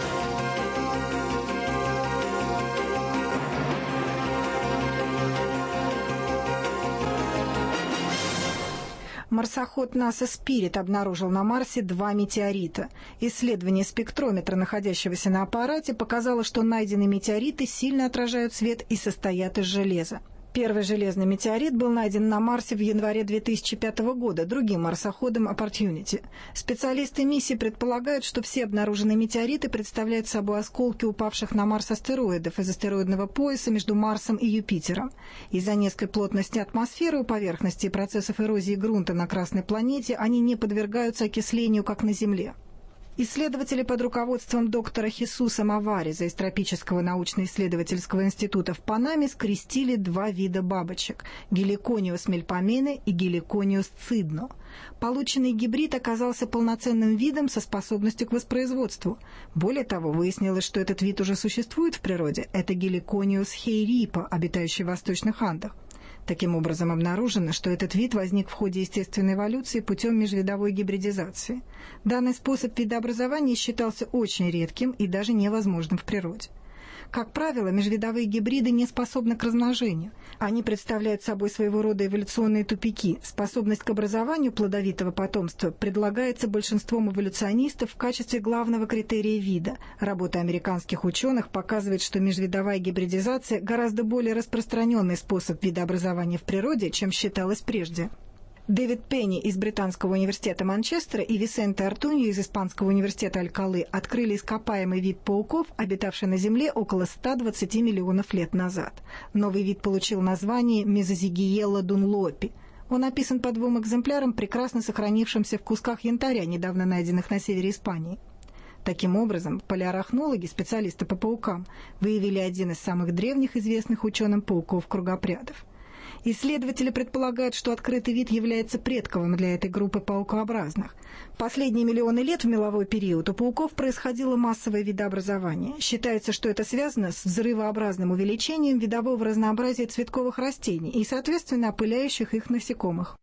Марсоход НАСА «Спирит» обнаружил на Марсе 2 метеорита. Исследование спектрометра, находящегося на аппарате, показало, что найденные метеориты сильно отражают свет и состоят из железа. Первый железный метеорит был найден на Марсе в январе 2005 года другим марсоходом Opportunity. Специалисты миссии предполагают, что все обнаруженные метеориты представляют собой осколки упавших на Марс астероидов из астероидного пояса между Марсом и Юпитером. Из-за низкой плотности атмосферы у поверхности и процессов эрозии грунта на Красной планете они не подвергаются окислению, как на Земле. Исследователи под руководством доктора Хесуса Мавариза из Тропического научно-исследовательского института в Панаме скрестили 2 вида бабочек – Геликониус мельпомене и Геликониус цидно. Полученный гибрид оказался полноценным видом со способностью к воспроизводству. Более того, выяснилось, что этот вид уже существует в природе – это Геликониус хейрипа, обитающий в Восточных Андах. Таким образом, обнаружено, что этот вид возник в ходе естественной эволюции путем межвидовой гибридизации. Данный способ видообразования считался очень редким и даже невозможным в природе. Как правило, межвидовые гибриды не способны к размножению. Они представляют собой своего рода эволюционные тупики. Способность к образованию плодовитого потомства предлагается большинством эволюционистов в качестве главного критерия вида. Работа американских ученых показывает, что межвидовая гибридизация гораздо более распространенный способ видообразования в природе, чем считалось прежде. Дэвид Пенни из Британского университета Манчестера и Висенте Артуньо из Испанского университета Алькалы открыли ископаемый вид пауков, обитавший на Земле около 120 миллионов лет назад. Новый вид получил название Мезозигиелла дунлопи. Он описан по 2 экземплярам, прекрасно сохранившимся в кусках янтаря, недавно найденных на севере Испании. Таким образом, палеорахнологи, специалисты по паукам, выявили один из самых древних известных ученым пауков-кругопрядов. Исследователи предполагают, что открытый вид является предковым для этой группы паукообразных. Последние миллионы лет в меловой период у пауков происходило массовое видообразование. Считается, что это связано с взрывообразным увеличением видового разнообразия цветковых растений и, соответственно, опыляющих их насекомых.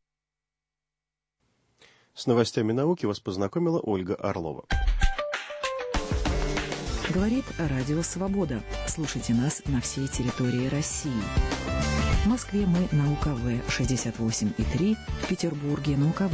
С новостями науки вас познакомила Ольга Орлова. Говорит Радио «Свобода». Слушайте нас на всей территории России. В Москве мы на УКВ 68,3, в Петербурге на УКВ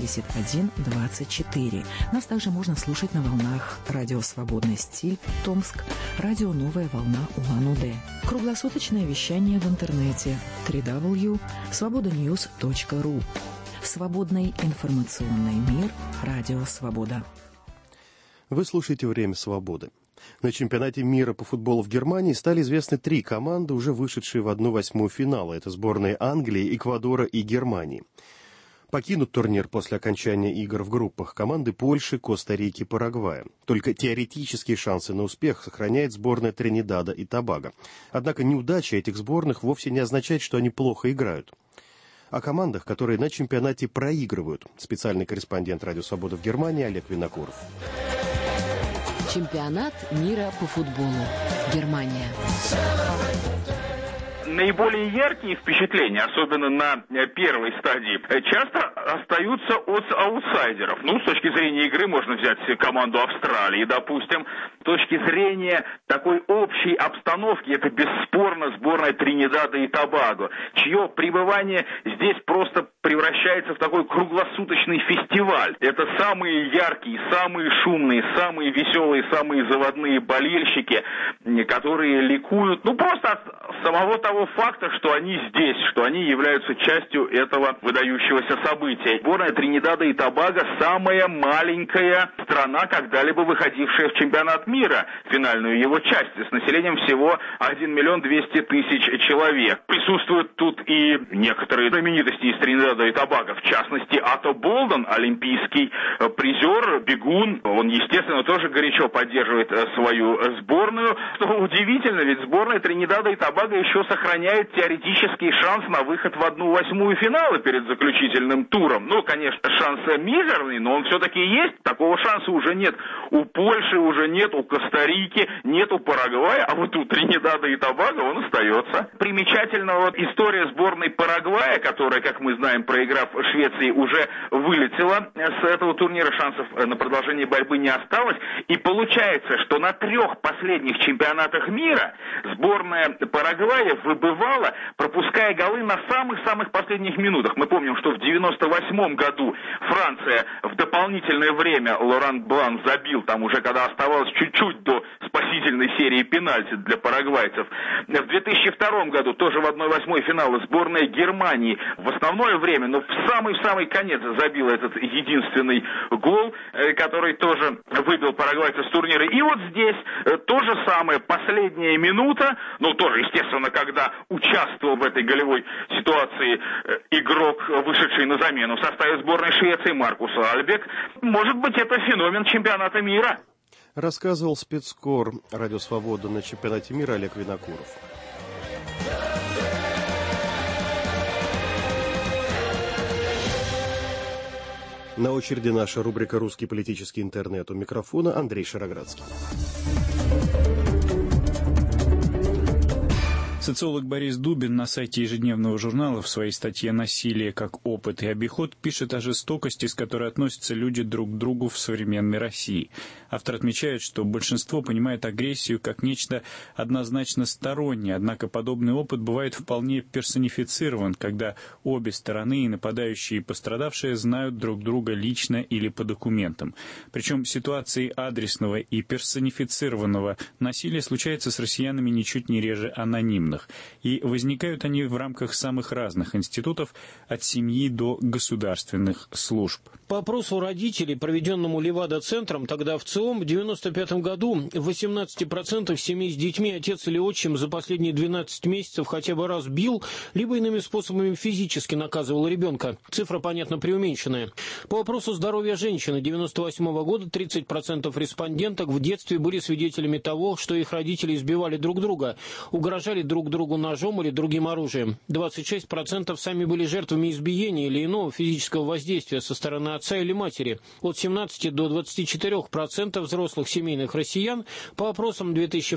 71,24. Нас также можно слушать на волнах Радио «Свободный стиль» Томск, Радио «Новая волна» Улан-Удэ. Круглосуточное вещание в интернете www.svobodanews.ru. Свободный информационный мир. Радио «Свобода». Вы слушаете «Время свободы». На чемпионате мира по футболу в Германии стали известны 3 команды, уже вышедшие в 1/8 финала. Это сборные Англии, Эквадора и Германии. Покинут турнир после окончания игр в группах команды Польши, Коста-Рики, Парагвая. Только теоретические шансы на успех сохраняет сборная Тринидада и Тобаго. Однако неудача этих сборных вовсе не означает, что они плохо играют. О командах, которые на чемпионате проигрывают. Специальный корреспондент «Радио Свобода» в Германии Олег Винокуров. Чемпионат мира по футболу. Германия. Наиболее яркие впечатления, особенно на первой стадии, часто остаются от аутсайдеров. С точки зрения игры можно взять команду Австралии, допустим. С точки зрения такой общей обстановки, это бесспорно сборная Тринидада и Тобаго, чье пребывание здесь просто превращается в такой круглосуточный фестиваль. Это самые яркие, самые шумные, самые веселые, самые заводные болельщики, которые ликуют, просто от самого того факта, что они здесь, что они являются частью этого выдающегося события. Сборная Тринидада и Тобаго – самая маленькая страна, когда-либо выходившая в чемпионат мира, финальную его часть, с населением всего 1 200 000 человек. Присутствуют тут и некоторые знаменитости из Тринидада и Тобаго, в частности, Ато Болден, олимпийский призер, бегун. Он, естественно, тоже горячо поддерживает свою сборную. Что удивительно, ведь сборная Тринидада и Тобаго еще сохраняет теоретический шанс на выход в 1/8 финала перед заключительным туром. Конечно, шанс мизерный, но он все-таки есть. Такого шанса уже нет у Польши, уже нет у Коста-Рики, нет у Парагвая, а вот у Тринидада и Тобаго он остается. Примечательна история сборной Парагвая, которая, как мы знаем, проиграв Швеции, уже вылетела с этого турнира, шансов на продолжение борьбы не осталось. И получается, что на 3 последних чемпионатах мира сборная Парагвая выбывала, пропуская голы на самых-самых последних минутах. Мы помним, что в 98 году Франция в дополнительное время Лоран Блан забил, там уже когда оставалось чуть-чуть до спасительной серии пенальти для парагвайцев. В 2002 году тоже в 1/8 финала сборная Германии в основное время, но в самый-самый конец забила этот единственный гол, который тоже выбил парагвайцев с турнира. И вот здесь то же самое, последняя минута, тоже, естественно, когда участвовал в этой голевой ситуации игрок, вышедший на замену в составе сборной Швеции Маркус Альбек. Может быть, это феномен чемпионата мира. Рассказывал спецкор «Радио Свобода» на чемпионате мира Олег Винокуров. На очереди наша рубрика «Русский политический интернет». У микрофона Андрей Шароградский. Социолог Борис Дубин на сайте ежедневного журнала в своей статье «Насилие как опыт и обиход» пишет о жестокости, с которой относятся люди друг к другу в современной России. Автор отмечает, что большинство понимает агрессию как нечто однозначно стороннее, однако подобный опыт бывает вполне персонифицирован, когда обе стороны, и нападающие, и пострадавшие, знают друг друга лично или по документам. Причем ситуации адресного и персонифицированного насилия случаются с россиянами ничуть не реже анонимно. И возникают они в рамках самых разных институтов, от семьи до государственных служб. По опросу родителей, проведенному Левада-центром, тогда в ЦИОМ, в 1995 году в 18% семей с детьми отец или отчим за последние 12 месяцев хотя бы раз бил, либо иными способами физически наказывал ребенка. Цифра, понятно, преуменьшенная. По опросу здоровья женщины 1998 года 30% респонденток в детстве были свидетелями того, что их родители избивали друг друга, угрожали друг другу ножом или другим оружием. 26% сами были жертвами избиения или иного физического воздействия со стороны отца или матери. От 17 до 24% взрослых семейных россиян по опросам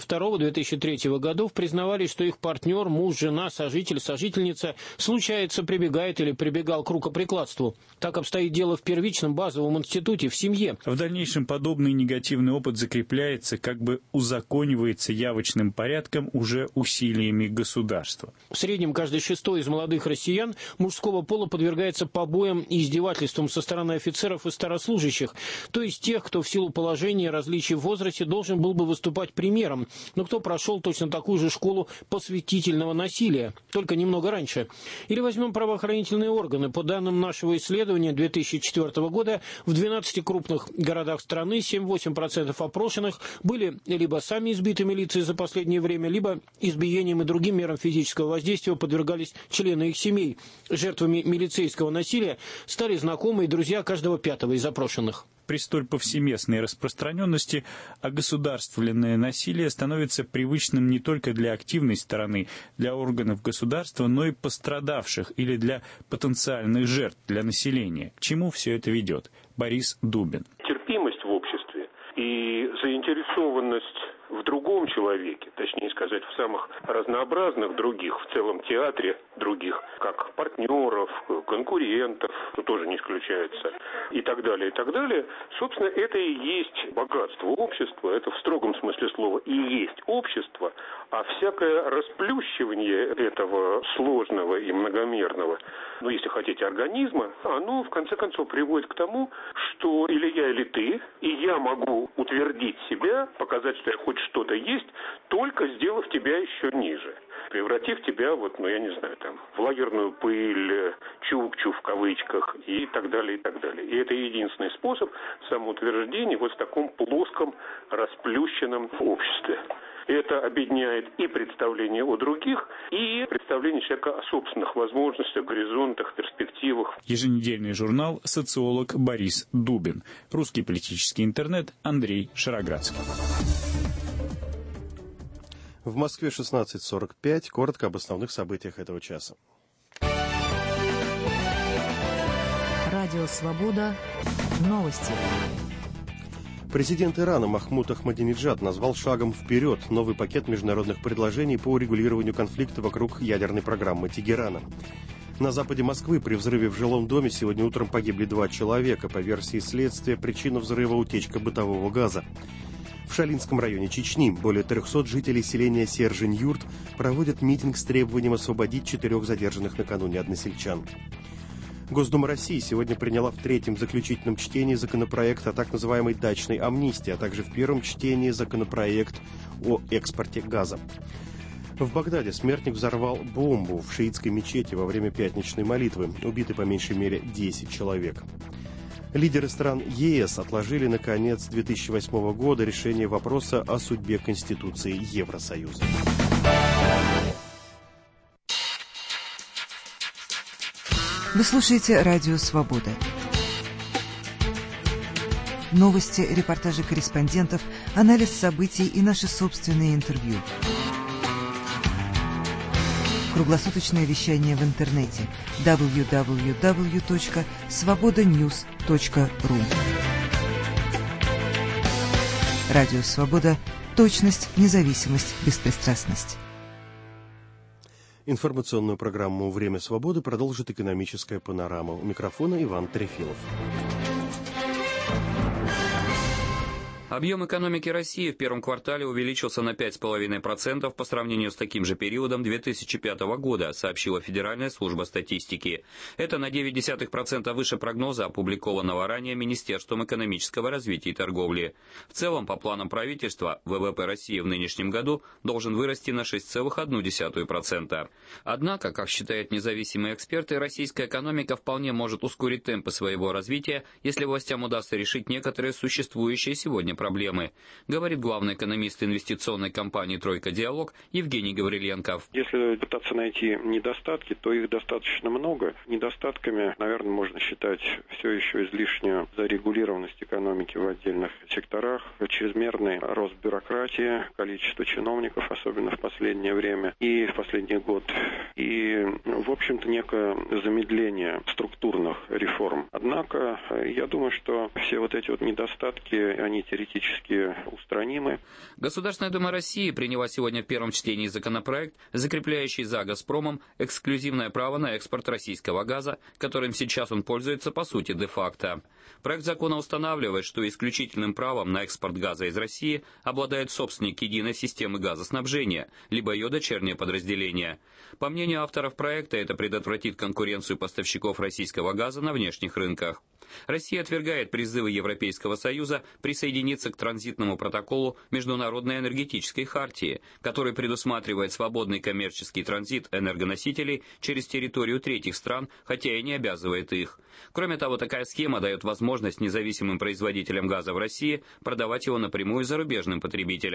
2002-2003 годов признавали, что их партнер, муж, жена, сожитель, сожительница случается, прибегает или прибегал к рукоприкладству. Так обстоит дело в первичном базовом институте, в семье. В дальнейшем подобный негативный опыт закрепляется, как бы узаконивается явочным порядком уже усилиями государства. В среднем каждый 6-й из молодых россиян мужского пола подвергается побоям и издевательствам со стороны офицеров и старослужащих, то есть тех, кто в силу положения и различий в возрасте должен был бы выступать примером, но кто прошел точно такую же школу посвятительного насилия, только немного раньше. Или возьмем правоохранительные органы. По данным нашего исследования 2004 года, в 12 крупных городах страны 7-8% опрошенных были либо сами избиты милицией за последнее время, либо избиением и другим мерам физического воздействия подвергались члены их семей. Жертвами милицейского насилия стали знакомые и друзья каждого 5-го из опрошенных. При столь повсеместной распространенности огосударствленное насилие становится привычным не только для активной стороны, для органов государства, но и пострадавших или для потенциальных жертв, для населения. К чему все это ведет? Борис Дубин. Терпимость в обществе и заинтересованность в другом человеке, точнее сказать, в самых разнообразных других, в целом театре других, как партнеров, конкурентов, что тоже не исключается, и так далее, и так далее. Собственно, это и есть богатство общества, это в строгом смысле слова и есть общество, а всякое расплющивание этого сложного и многомерного, ну, если хотите, организма, оно, в конце концов, приводит к тому, что или я, или ты, и я могу утвердить себя, показать, что я хоть что-то есть, только сделав тебя еще ниже, превратив тебя, вот, ну, я не знаю, там, в лагерную пыль, чукчу в кавычках и так далее, и так далее. И это единственный способ самоутверждения вот в таком плоском, расплющенном обществе. Это объединяет и представление о других, и представление человека о собственных возможностях, горизонтах, перспективах. Еженедельный журнал «Социолог» Борис Дубин. Русский политический интернет Андрей Шароградский. В Москве 16:45. Коротко об основных событиях этого часа. Радио «Свобода». Новости. Президент Ирана Махмуд Ахмадинеджад назвал шагом вперед новый пакет международных предложений по урегулированию конфликта вокруг ядерной программы Тегерана. На западе Москвы при взрыве в жилом доме сегодня утром погибли 2 человека. По версии следствия, причина взрыва – утечка бытового газа. В Шалинском районе Чечни более 300 жителей селения Сержень-Юрт проводят митинг с требованием освободить 4 задержанных накануне односельчан. Госдума России сегодня приняла в 3-м заключительном чтении законопроект о так называемой дачной амнистии, а также в 1-м чтении законопроект о экспорте газа. В Багдаде смертник взорвал бомбу в шиитской мечети во время пятничной молитвы. Убиты по меньшей мере 10 человек. Лидеры стран ЕС отложили на конец 2008 года решение вопроса о судьбе Конституции Евросоюза. Вы слушаете «Радио Свобода». Новости, репортажи корреспондентов, анализ событий и наши собственные интервью. Круглосуточное вещание в интернете www.svobodanews.ru. Радио Свобода. Точность, независимость, беспристрастность. Информационную программу «Время свободы» продолжит экономическая панорама. У микрофона Иван Трефилов. Объем экономики России в первом квартале увеличился на 5,5% по сравнению с таким же периодом 2005 года, сообщила Федеральная служба статистики. Это на 0,9% выше прогноза, опубликованного ранее Министерством экономического развития и торговли. В целом, по планам правительства, ВВП России в нынешнем году должен вырасти на 6,1%. Однако, как считают независимые эксперты, российская экономика вполне может ускорить темпы своего развития, если властям удастся решить некоторые существующие сегодня проблемы, говорит главный экономист инвестиционной компании «Тройка Диалог» Евгений Гавриленков. Если пытаться найти недостатки, то их достаточно много. Недостатками, наверное, можно считать все еще излишнюю зарегулированность экономики в отдельных секторах, чрезмерный рост бюрократии, количество чиновников, особенно в последнее время и в последний год, и, в общем-то, некое замедление структурных реформ. Однако, я думаю, что все вот эти вот недостатки, они теоретически устранимы. Государственная Дума России приняла сегодня в первом чтении законопроект, закрепляющий за «Газпромом» эксклюзивное право на экспорт российского газа, которым сейчас он пользуется по сути де-факто. Проект закона устанавливает, что исключительным правом на экспорт газа из России обладает собственник единой системы газоснабжения, либо ее дочернее подразделение. По мнению авторов проекта, это предотвратит конкуренцию поставщиков российского газа на внешних рынках. Россия отвергает призывы Европейского Союза присоединиться к транзитному протоколу Международной энергетической хартии, который предусматривает свободный коммерческий транзит энергоносителей через территорию третьих стран, хотя и не обязывает их. Кроме того, такая схема дает возможность независимым производителям газа в России продавать его напрямую зарубежным потребителям.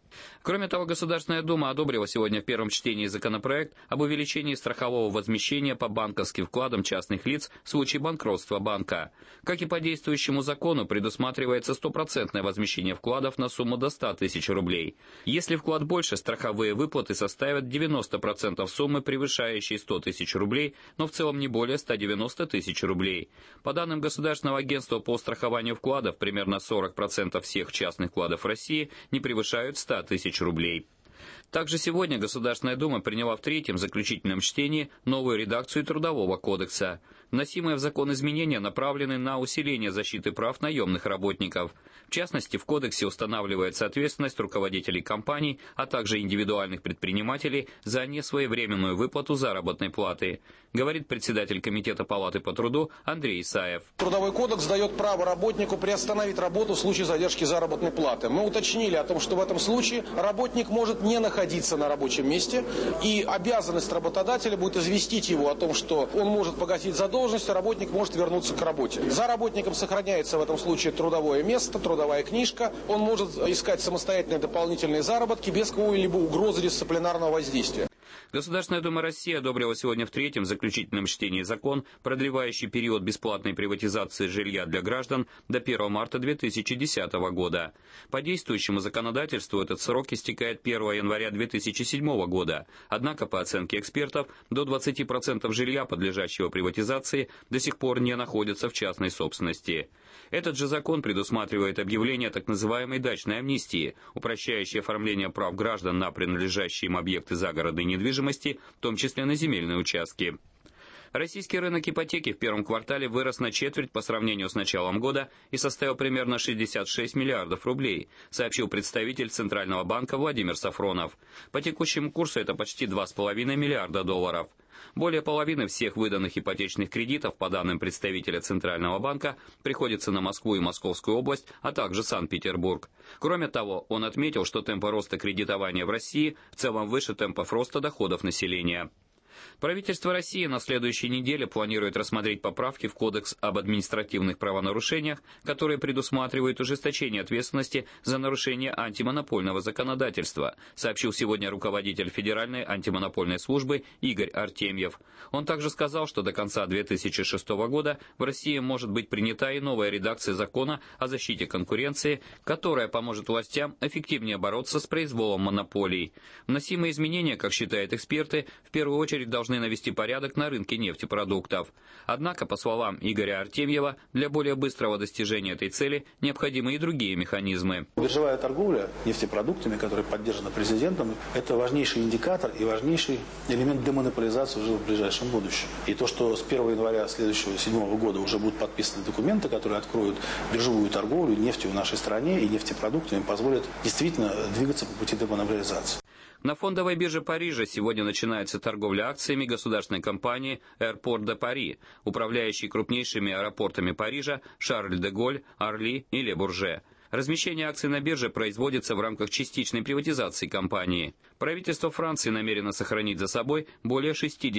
Кроме того, Государственная Дума одобрила сегодня в первом чтении законопроект об увеличении страхового возмещения по банковским вкладам частных лиц в случае банкротства банка. Как и по действующему закону, предусматривается 100% возмещение вкладов на сумму до 100 тысяч рублей. Если вклад больше, страховые выплаты составят 90% суммы, превышающей 100 тысяч рублей, но в целом не более 190 тысяч рублей. По данным Государственного агентства по страхованию вкладов, примерно 40% всех частных вкладов в России не превышают 100 тысяч рублей. Также сегодня Государственная Дума приняла в третьем заключительном чтении новую редакцию Трудового кодекса. Вносимые в закон изменения направлены на усиление защиты прав наемных работников. В частности, в кодексе устанавливается ответственность руководителей компаний, а также индивидуальных предпринимателей за несвоевременную выплату заработной платы, говорит председатель Комитета Палаты по труду Андрей Исаев. Трудовой кодекс дает право работнику приостановить работу в случае задержки заработной платы. Мы уточнили о том, что в этом случае работник может не находиться на рабочем месте, и обязанность работодателя будет известить его о том, что он может погасить задолженность, а работник может вернуться к работе. За работником сохраняется в этом случае трудовое место, трудовая книжка. Он может искать самостоятельные дополнительные заработки без какой-либо угрозы дисциплинарного воздействия. Государственная Дума России одобрила сегодня в третьем заключительном чтении закон, продлевающий период бесплатной приватизации жилья для граждан до 1 марта 2010 года. По действующему законодательству этот срок истекает 1 января 2007 года. Однако, по оценке экспертов, до 20% жилья, подлежащего приватизации, до сих пор не находятся в частной собственности. Этот же закон предусматривает объявление так называемой дачной амнистии, упрощающей оформление прав граждан на принадлежащие им объекты загородной недвижимости, в том числе на земельные участки. Российский рынок ипотеки в первом квартале вырос на четверть по сравнению с началом года и составил примерно 66 миллиардов рублей, сообщил представитель Центрального банка Владимир Сафронов. По текущему курсу это почти 2,5 миллиарда долларов. Более половины всех выданных ипотечных кредитов, по данным представителя Центрального банка, приходится на Москву и Московскую область, а также Санкт-Петербург. Кроме того, он отметил, что темпы роста кредитования в России в целом выше темпов роста доходов населения. Правительство России на следующей неделе планирует рассмотреть поправки в Кодекс об административных правонарушениях, которые предусматривают ужесточение ответственности за нарушение антимонопольного законодательства, сообщил сегодня руководитель Федеральной антимонопольной службы Игорь Артемьев. Он также сказал, что до конца 2006 года в России может быть принята и новая редакция закона о защите конкуренции, которая поможет властям эффективнее бороться с произволом монополий. Вносимые изменения, как считают эксперты, в первую очередь должны навести порядок на рынке нефтепродуктов. Однако, по словам Игоря Артемьева, для более быстрого достижения этой цели необходимы и другие механизмы. Биржевая торговля нефтепродуктами, которая поддержана президентом, это важнейший индикатор и важнейший элемент демонополизации уже в ближайшем будущем. И то, что с 1 января следующего 2007 года уже будут подписаны документы, которые откроют биржевую торговлю нефтью в нашей стране и нефтепродуктами, позволят действительно двигаться по пути демонополизации. На фондовой бирже Парижа сегодня начинается торговля акциями государственной компании Airport de Paris, управляющей крупнейшими аэропортами Парижа Шарль-де-Голь, Орли и Ле-Бурже. Размещение акций на бирже производится в рамках частичной приватизации компании. Правительство Франции намерено сохранить за собой более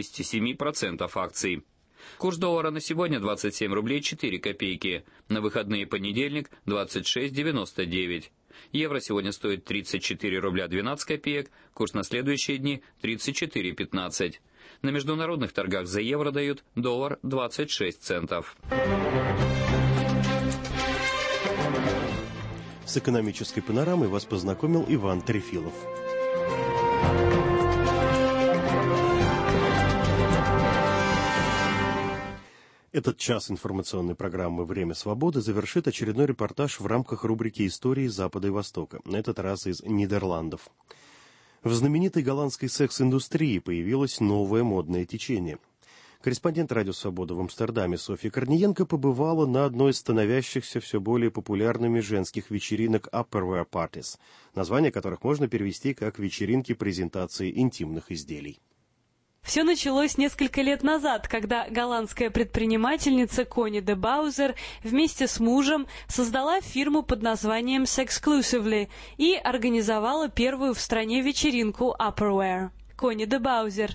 67% акций. Курс доллара на сегодня 27 рублей 4 копейки. На выходные понедельник 26,99. Евро сегодня стоит 34 рубля 12 копеек, курс на следующие дни 34,15. На международных торгах за евро дают доллар 26 центов. С экономической панорамой вас познакомил Иван Трефилов. Этот час информационной программы «Время свободы» завершит очередной репортаж в рамках рубрики «Истории Запада и Востока», на этот раз из Нидерландов. В знаменитой голландской секс-индустрии появилось новое модное течение. Корреспондент «Радио Свобода» в Амстердаме Софья Корниенко побывала на одной из становящихся все более популярными женских вечеринок Upperwear Parties, название которых можно перевести как «вечеринки презентации интимных изделий». Все началось несколько лет назад, когда голландская предпринимательница Кони де Баузер вместе с мужем создала фирму под названием Sexclusively и организовала первую в стране вечеринку Upperwear. Кони де Баузер.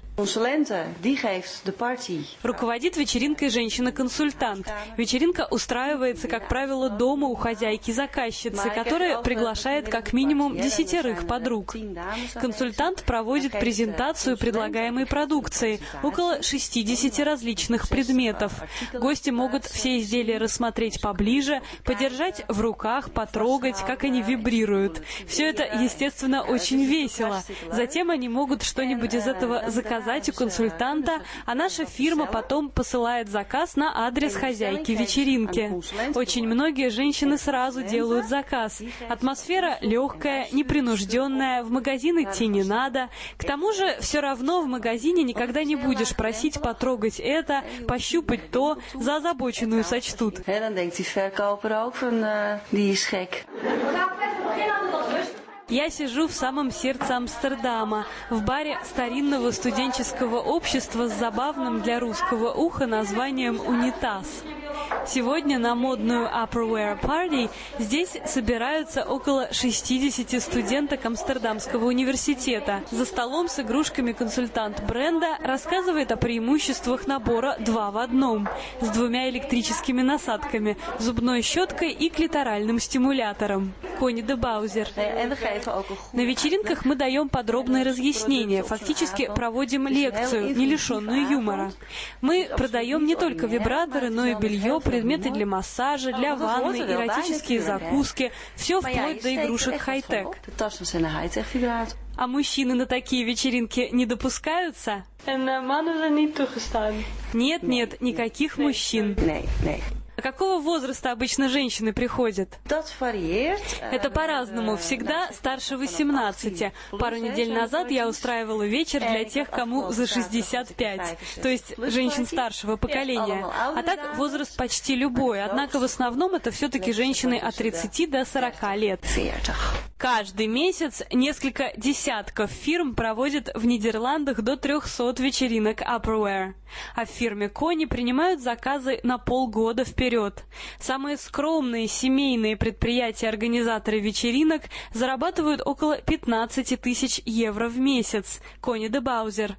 Руководит вечеринкой женщина-консультант. Вечеринка устраивается, как правило, дома у хозяйки-заказчицы, которая приглашает как минимум 10 подруг. Консультант проводит презентацию предлагаемой продукции, около 60 различных предметов. Гости могут все изделия рассмотреть поближе, подержать в руках, потрогать, как они вибрируют. Все это, естественно, очень весело. Затем они могут что-нибудь из этого заказать у консультанта, а наша фирма потом посылает заказ на адрес хозяйки вечеринки. Очень многие женщины сразу делают заказ. Атмосфера легкая, непринужденная, в магазин идти не надо. К тому же, все равно в магазине никогда не будешь просить потрогать это, пощупать то, за озабоченную сочтут. Я сижу в самом сердце Амстердама, в баре старинного студенческого общества с забавным для русского уха названием «Унитаз». Сегодня на модную Upperwear Party здесь собираются около 60 студенток Амстердамского университета. За столом с игрушками консультант бренда рассказывает о преимуществах набора 2 в 1, с 2 электрическими насадками, зубной щеткой и клиторальным стимулятором. Кони де Баузер. На вечеринках мы даем подробные разъяснения, фактически проводим лекцию, не лишенную юмора. Мы продаем не только вибраторы, но и белье, предметы для массажа, для ванны, эротические закуски, все вплоть до игрушек хай-тек. А мужчины на такие вечеринки не допускаются? Нет, никаких мужчин. А какого возраста обычно женщины приходят? Это по-разному. Всегда старше 18. Пару недель назад я устраивала вечер для тех, кому за 65. То есть женщин старшего поколения. А так возраст почти любой. Однако в основном это все-таки женщины от 30 до 40 лет. Каждый месяц несколько десятков фирм проводят в Нидерландах до 300 вечеринок Upperwear. А в фирме Кони принимают заказы на полгода вперед. Самые скромные семейные предприятия-организаторы вечеринок зарабатывают около 15 тысяч евро в месяц. Кони де Баузер.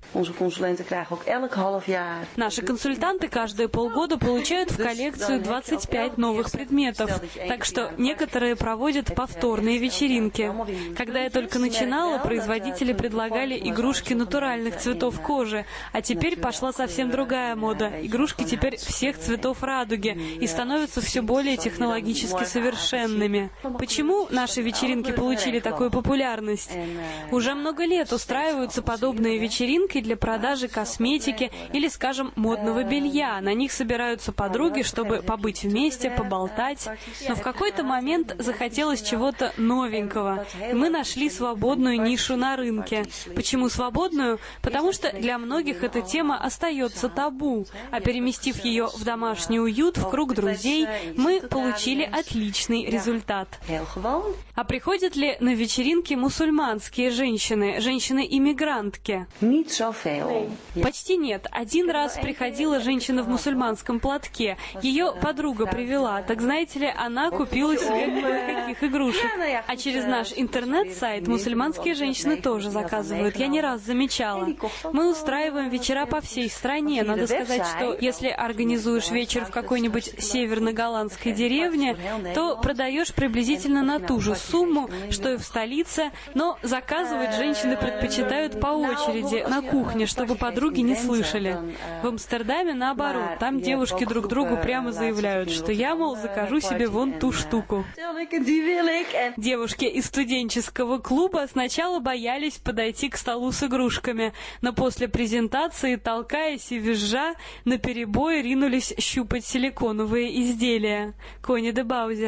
Наши консультанты каждые полгода получают в коллекцию 25 новых предметов. Так что некоторые проводят повторные вечеринки. Когда я только начинала, производители предлагали игрушки натуральных цветов кожи, а теперь пошла совсем другая мода. Игрушки теперь всех цветов радуги и становятся все более технологически совершенными. Почему наши вечеринки получили такую популярность? Уже много лет устраиваются подобные вечеринки для продажи косметики или, скажем, модного белья. На них собираются подруги, чтобы побыть вместе, поболтать. Но в какой-то момент захотелось чего-то новенького. И мы нашли свободную нишу на рынке. Почему свободную? Потому что для многих эта тема остается табу, а переместив ее в домашний уют, в круг друзей, мы получили отличный результат. А приходят ли на вечеринки мусульманские женщины, женщины-иммигрантки? Почти нет. Один раз приходила женщина в мусульманском платке. Ее подруга привела. Так знаете ли, она купила себе кое-каких игрушек. А через наш интернет-сайт мусульманские женщины тоже заказывают. Я не раз замечала. Мы устраиваем вечера по всей стране. Надо сказать, что если организуешь вечер в какой-нибудь северно-голландской деревне, то продаешь приблизительно на ту же сумму, что и в столице, но заказывать женщины предпочитают по очереди на кухне, чтобы подруги не слышали. В Амстердаме наоборот. Там девушки друг другу прямо заявляют, что я, мол, закажу себе вон ту штуку. Девушки из студенческого клуба сначала боялись подойти к столу с игрушками, но после презентации, толкаясь и визжа, наперебой ринулись щупать силиконовые изделия. Кони де Баузер.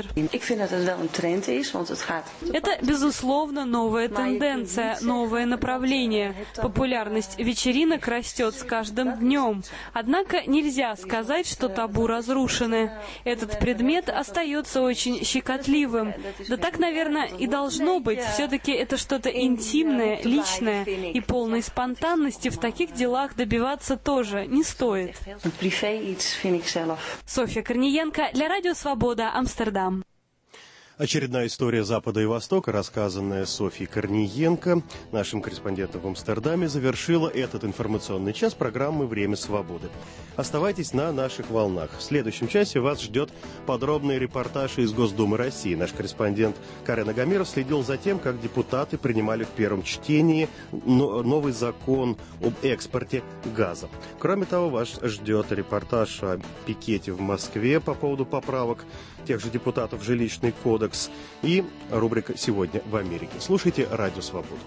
Это, безусловно, новая тенденция, новое направление. Популярность вечеринок растет с каждым днем. Однако нельзя сказать, что табу разрушены. Этот предмет остается очень щекотливым. Да так, наверное, и должно быть. Все-таки это что-то интимное, личное, и полной спонтанности в таких делах добиваться тоже не стоит. Софья Корниенко для Радио Свобода, Амстердам. Очередная история Запада и Востока, рассказанная Софьей Корниенко, нашим корреспондентом в Амстердаме, завершила этот информационный час программы «Время свободы». Оставайтесь на наших волнах. В следующем часе вас ждет подробный репортаж из Госдумы России. Наш корреспондент Карен Агамиров следил за тем, как депутаты принимали в первом чтении новый закон об экспорте газа. Кроме того, вас ждет репортаж о пикете в Москве по поводу поправок тех же депутатов в жилищный кодекс и рубрика «Сегодня в Америке». Слушайте «Радио Свобода».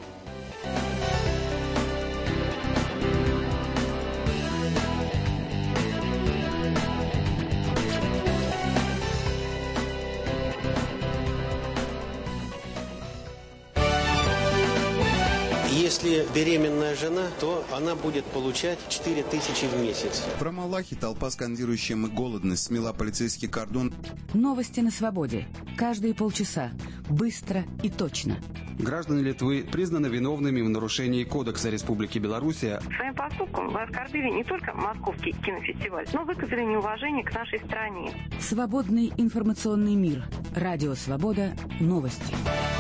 Если беременная жена, то она будет получать 4000 в месяц. В Рамаллахе толпа, скандирующая «Мы голодны», смела полицейский кордон. Новости на свободе. Каждые полчаса. Быстро и точно. Граждане Литвы признаны виновными в нарушении Кодекса Республики Белоруссия. Своим поступком вы оскорбили не только Московский кинофестиваль, но выказали неуважение к нашей стране. Свободный информационный мир. Радио Свобода. Новости.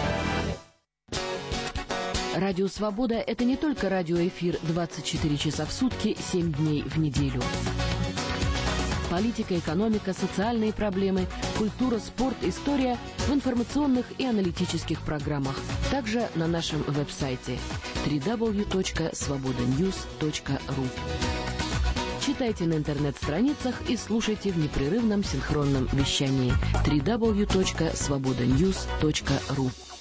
Радио «Свобода» — это не только радиоэфир 24 часа в сутки, 7 дней в неделю. Политика, экономика, социальные проблемы, культура, спорт, история в информационных и аналитических программах. Также на нашем веб-сайте www.svobodanews.ru. Читайте на интернет-страницах и слушайте в непрерывном синхронном вещании www.svobodanews.ru.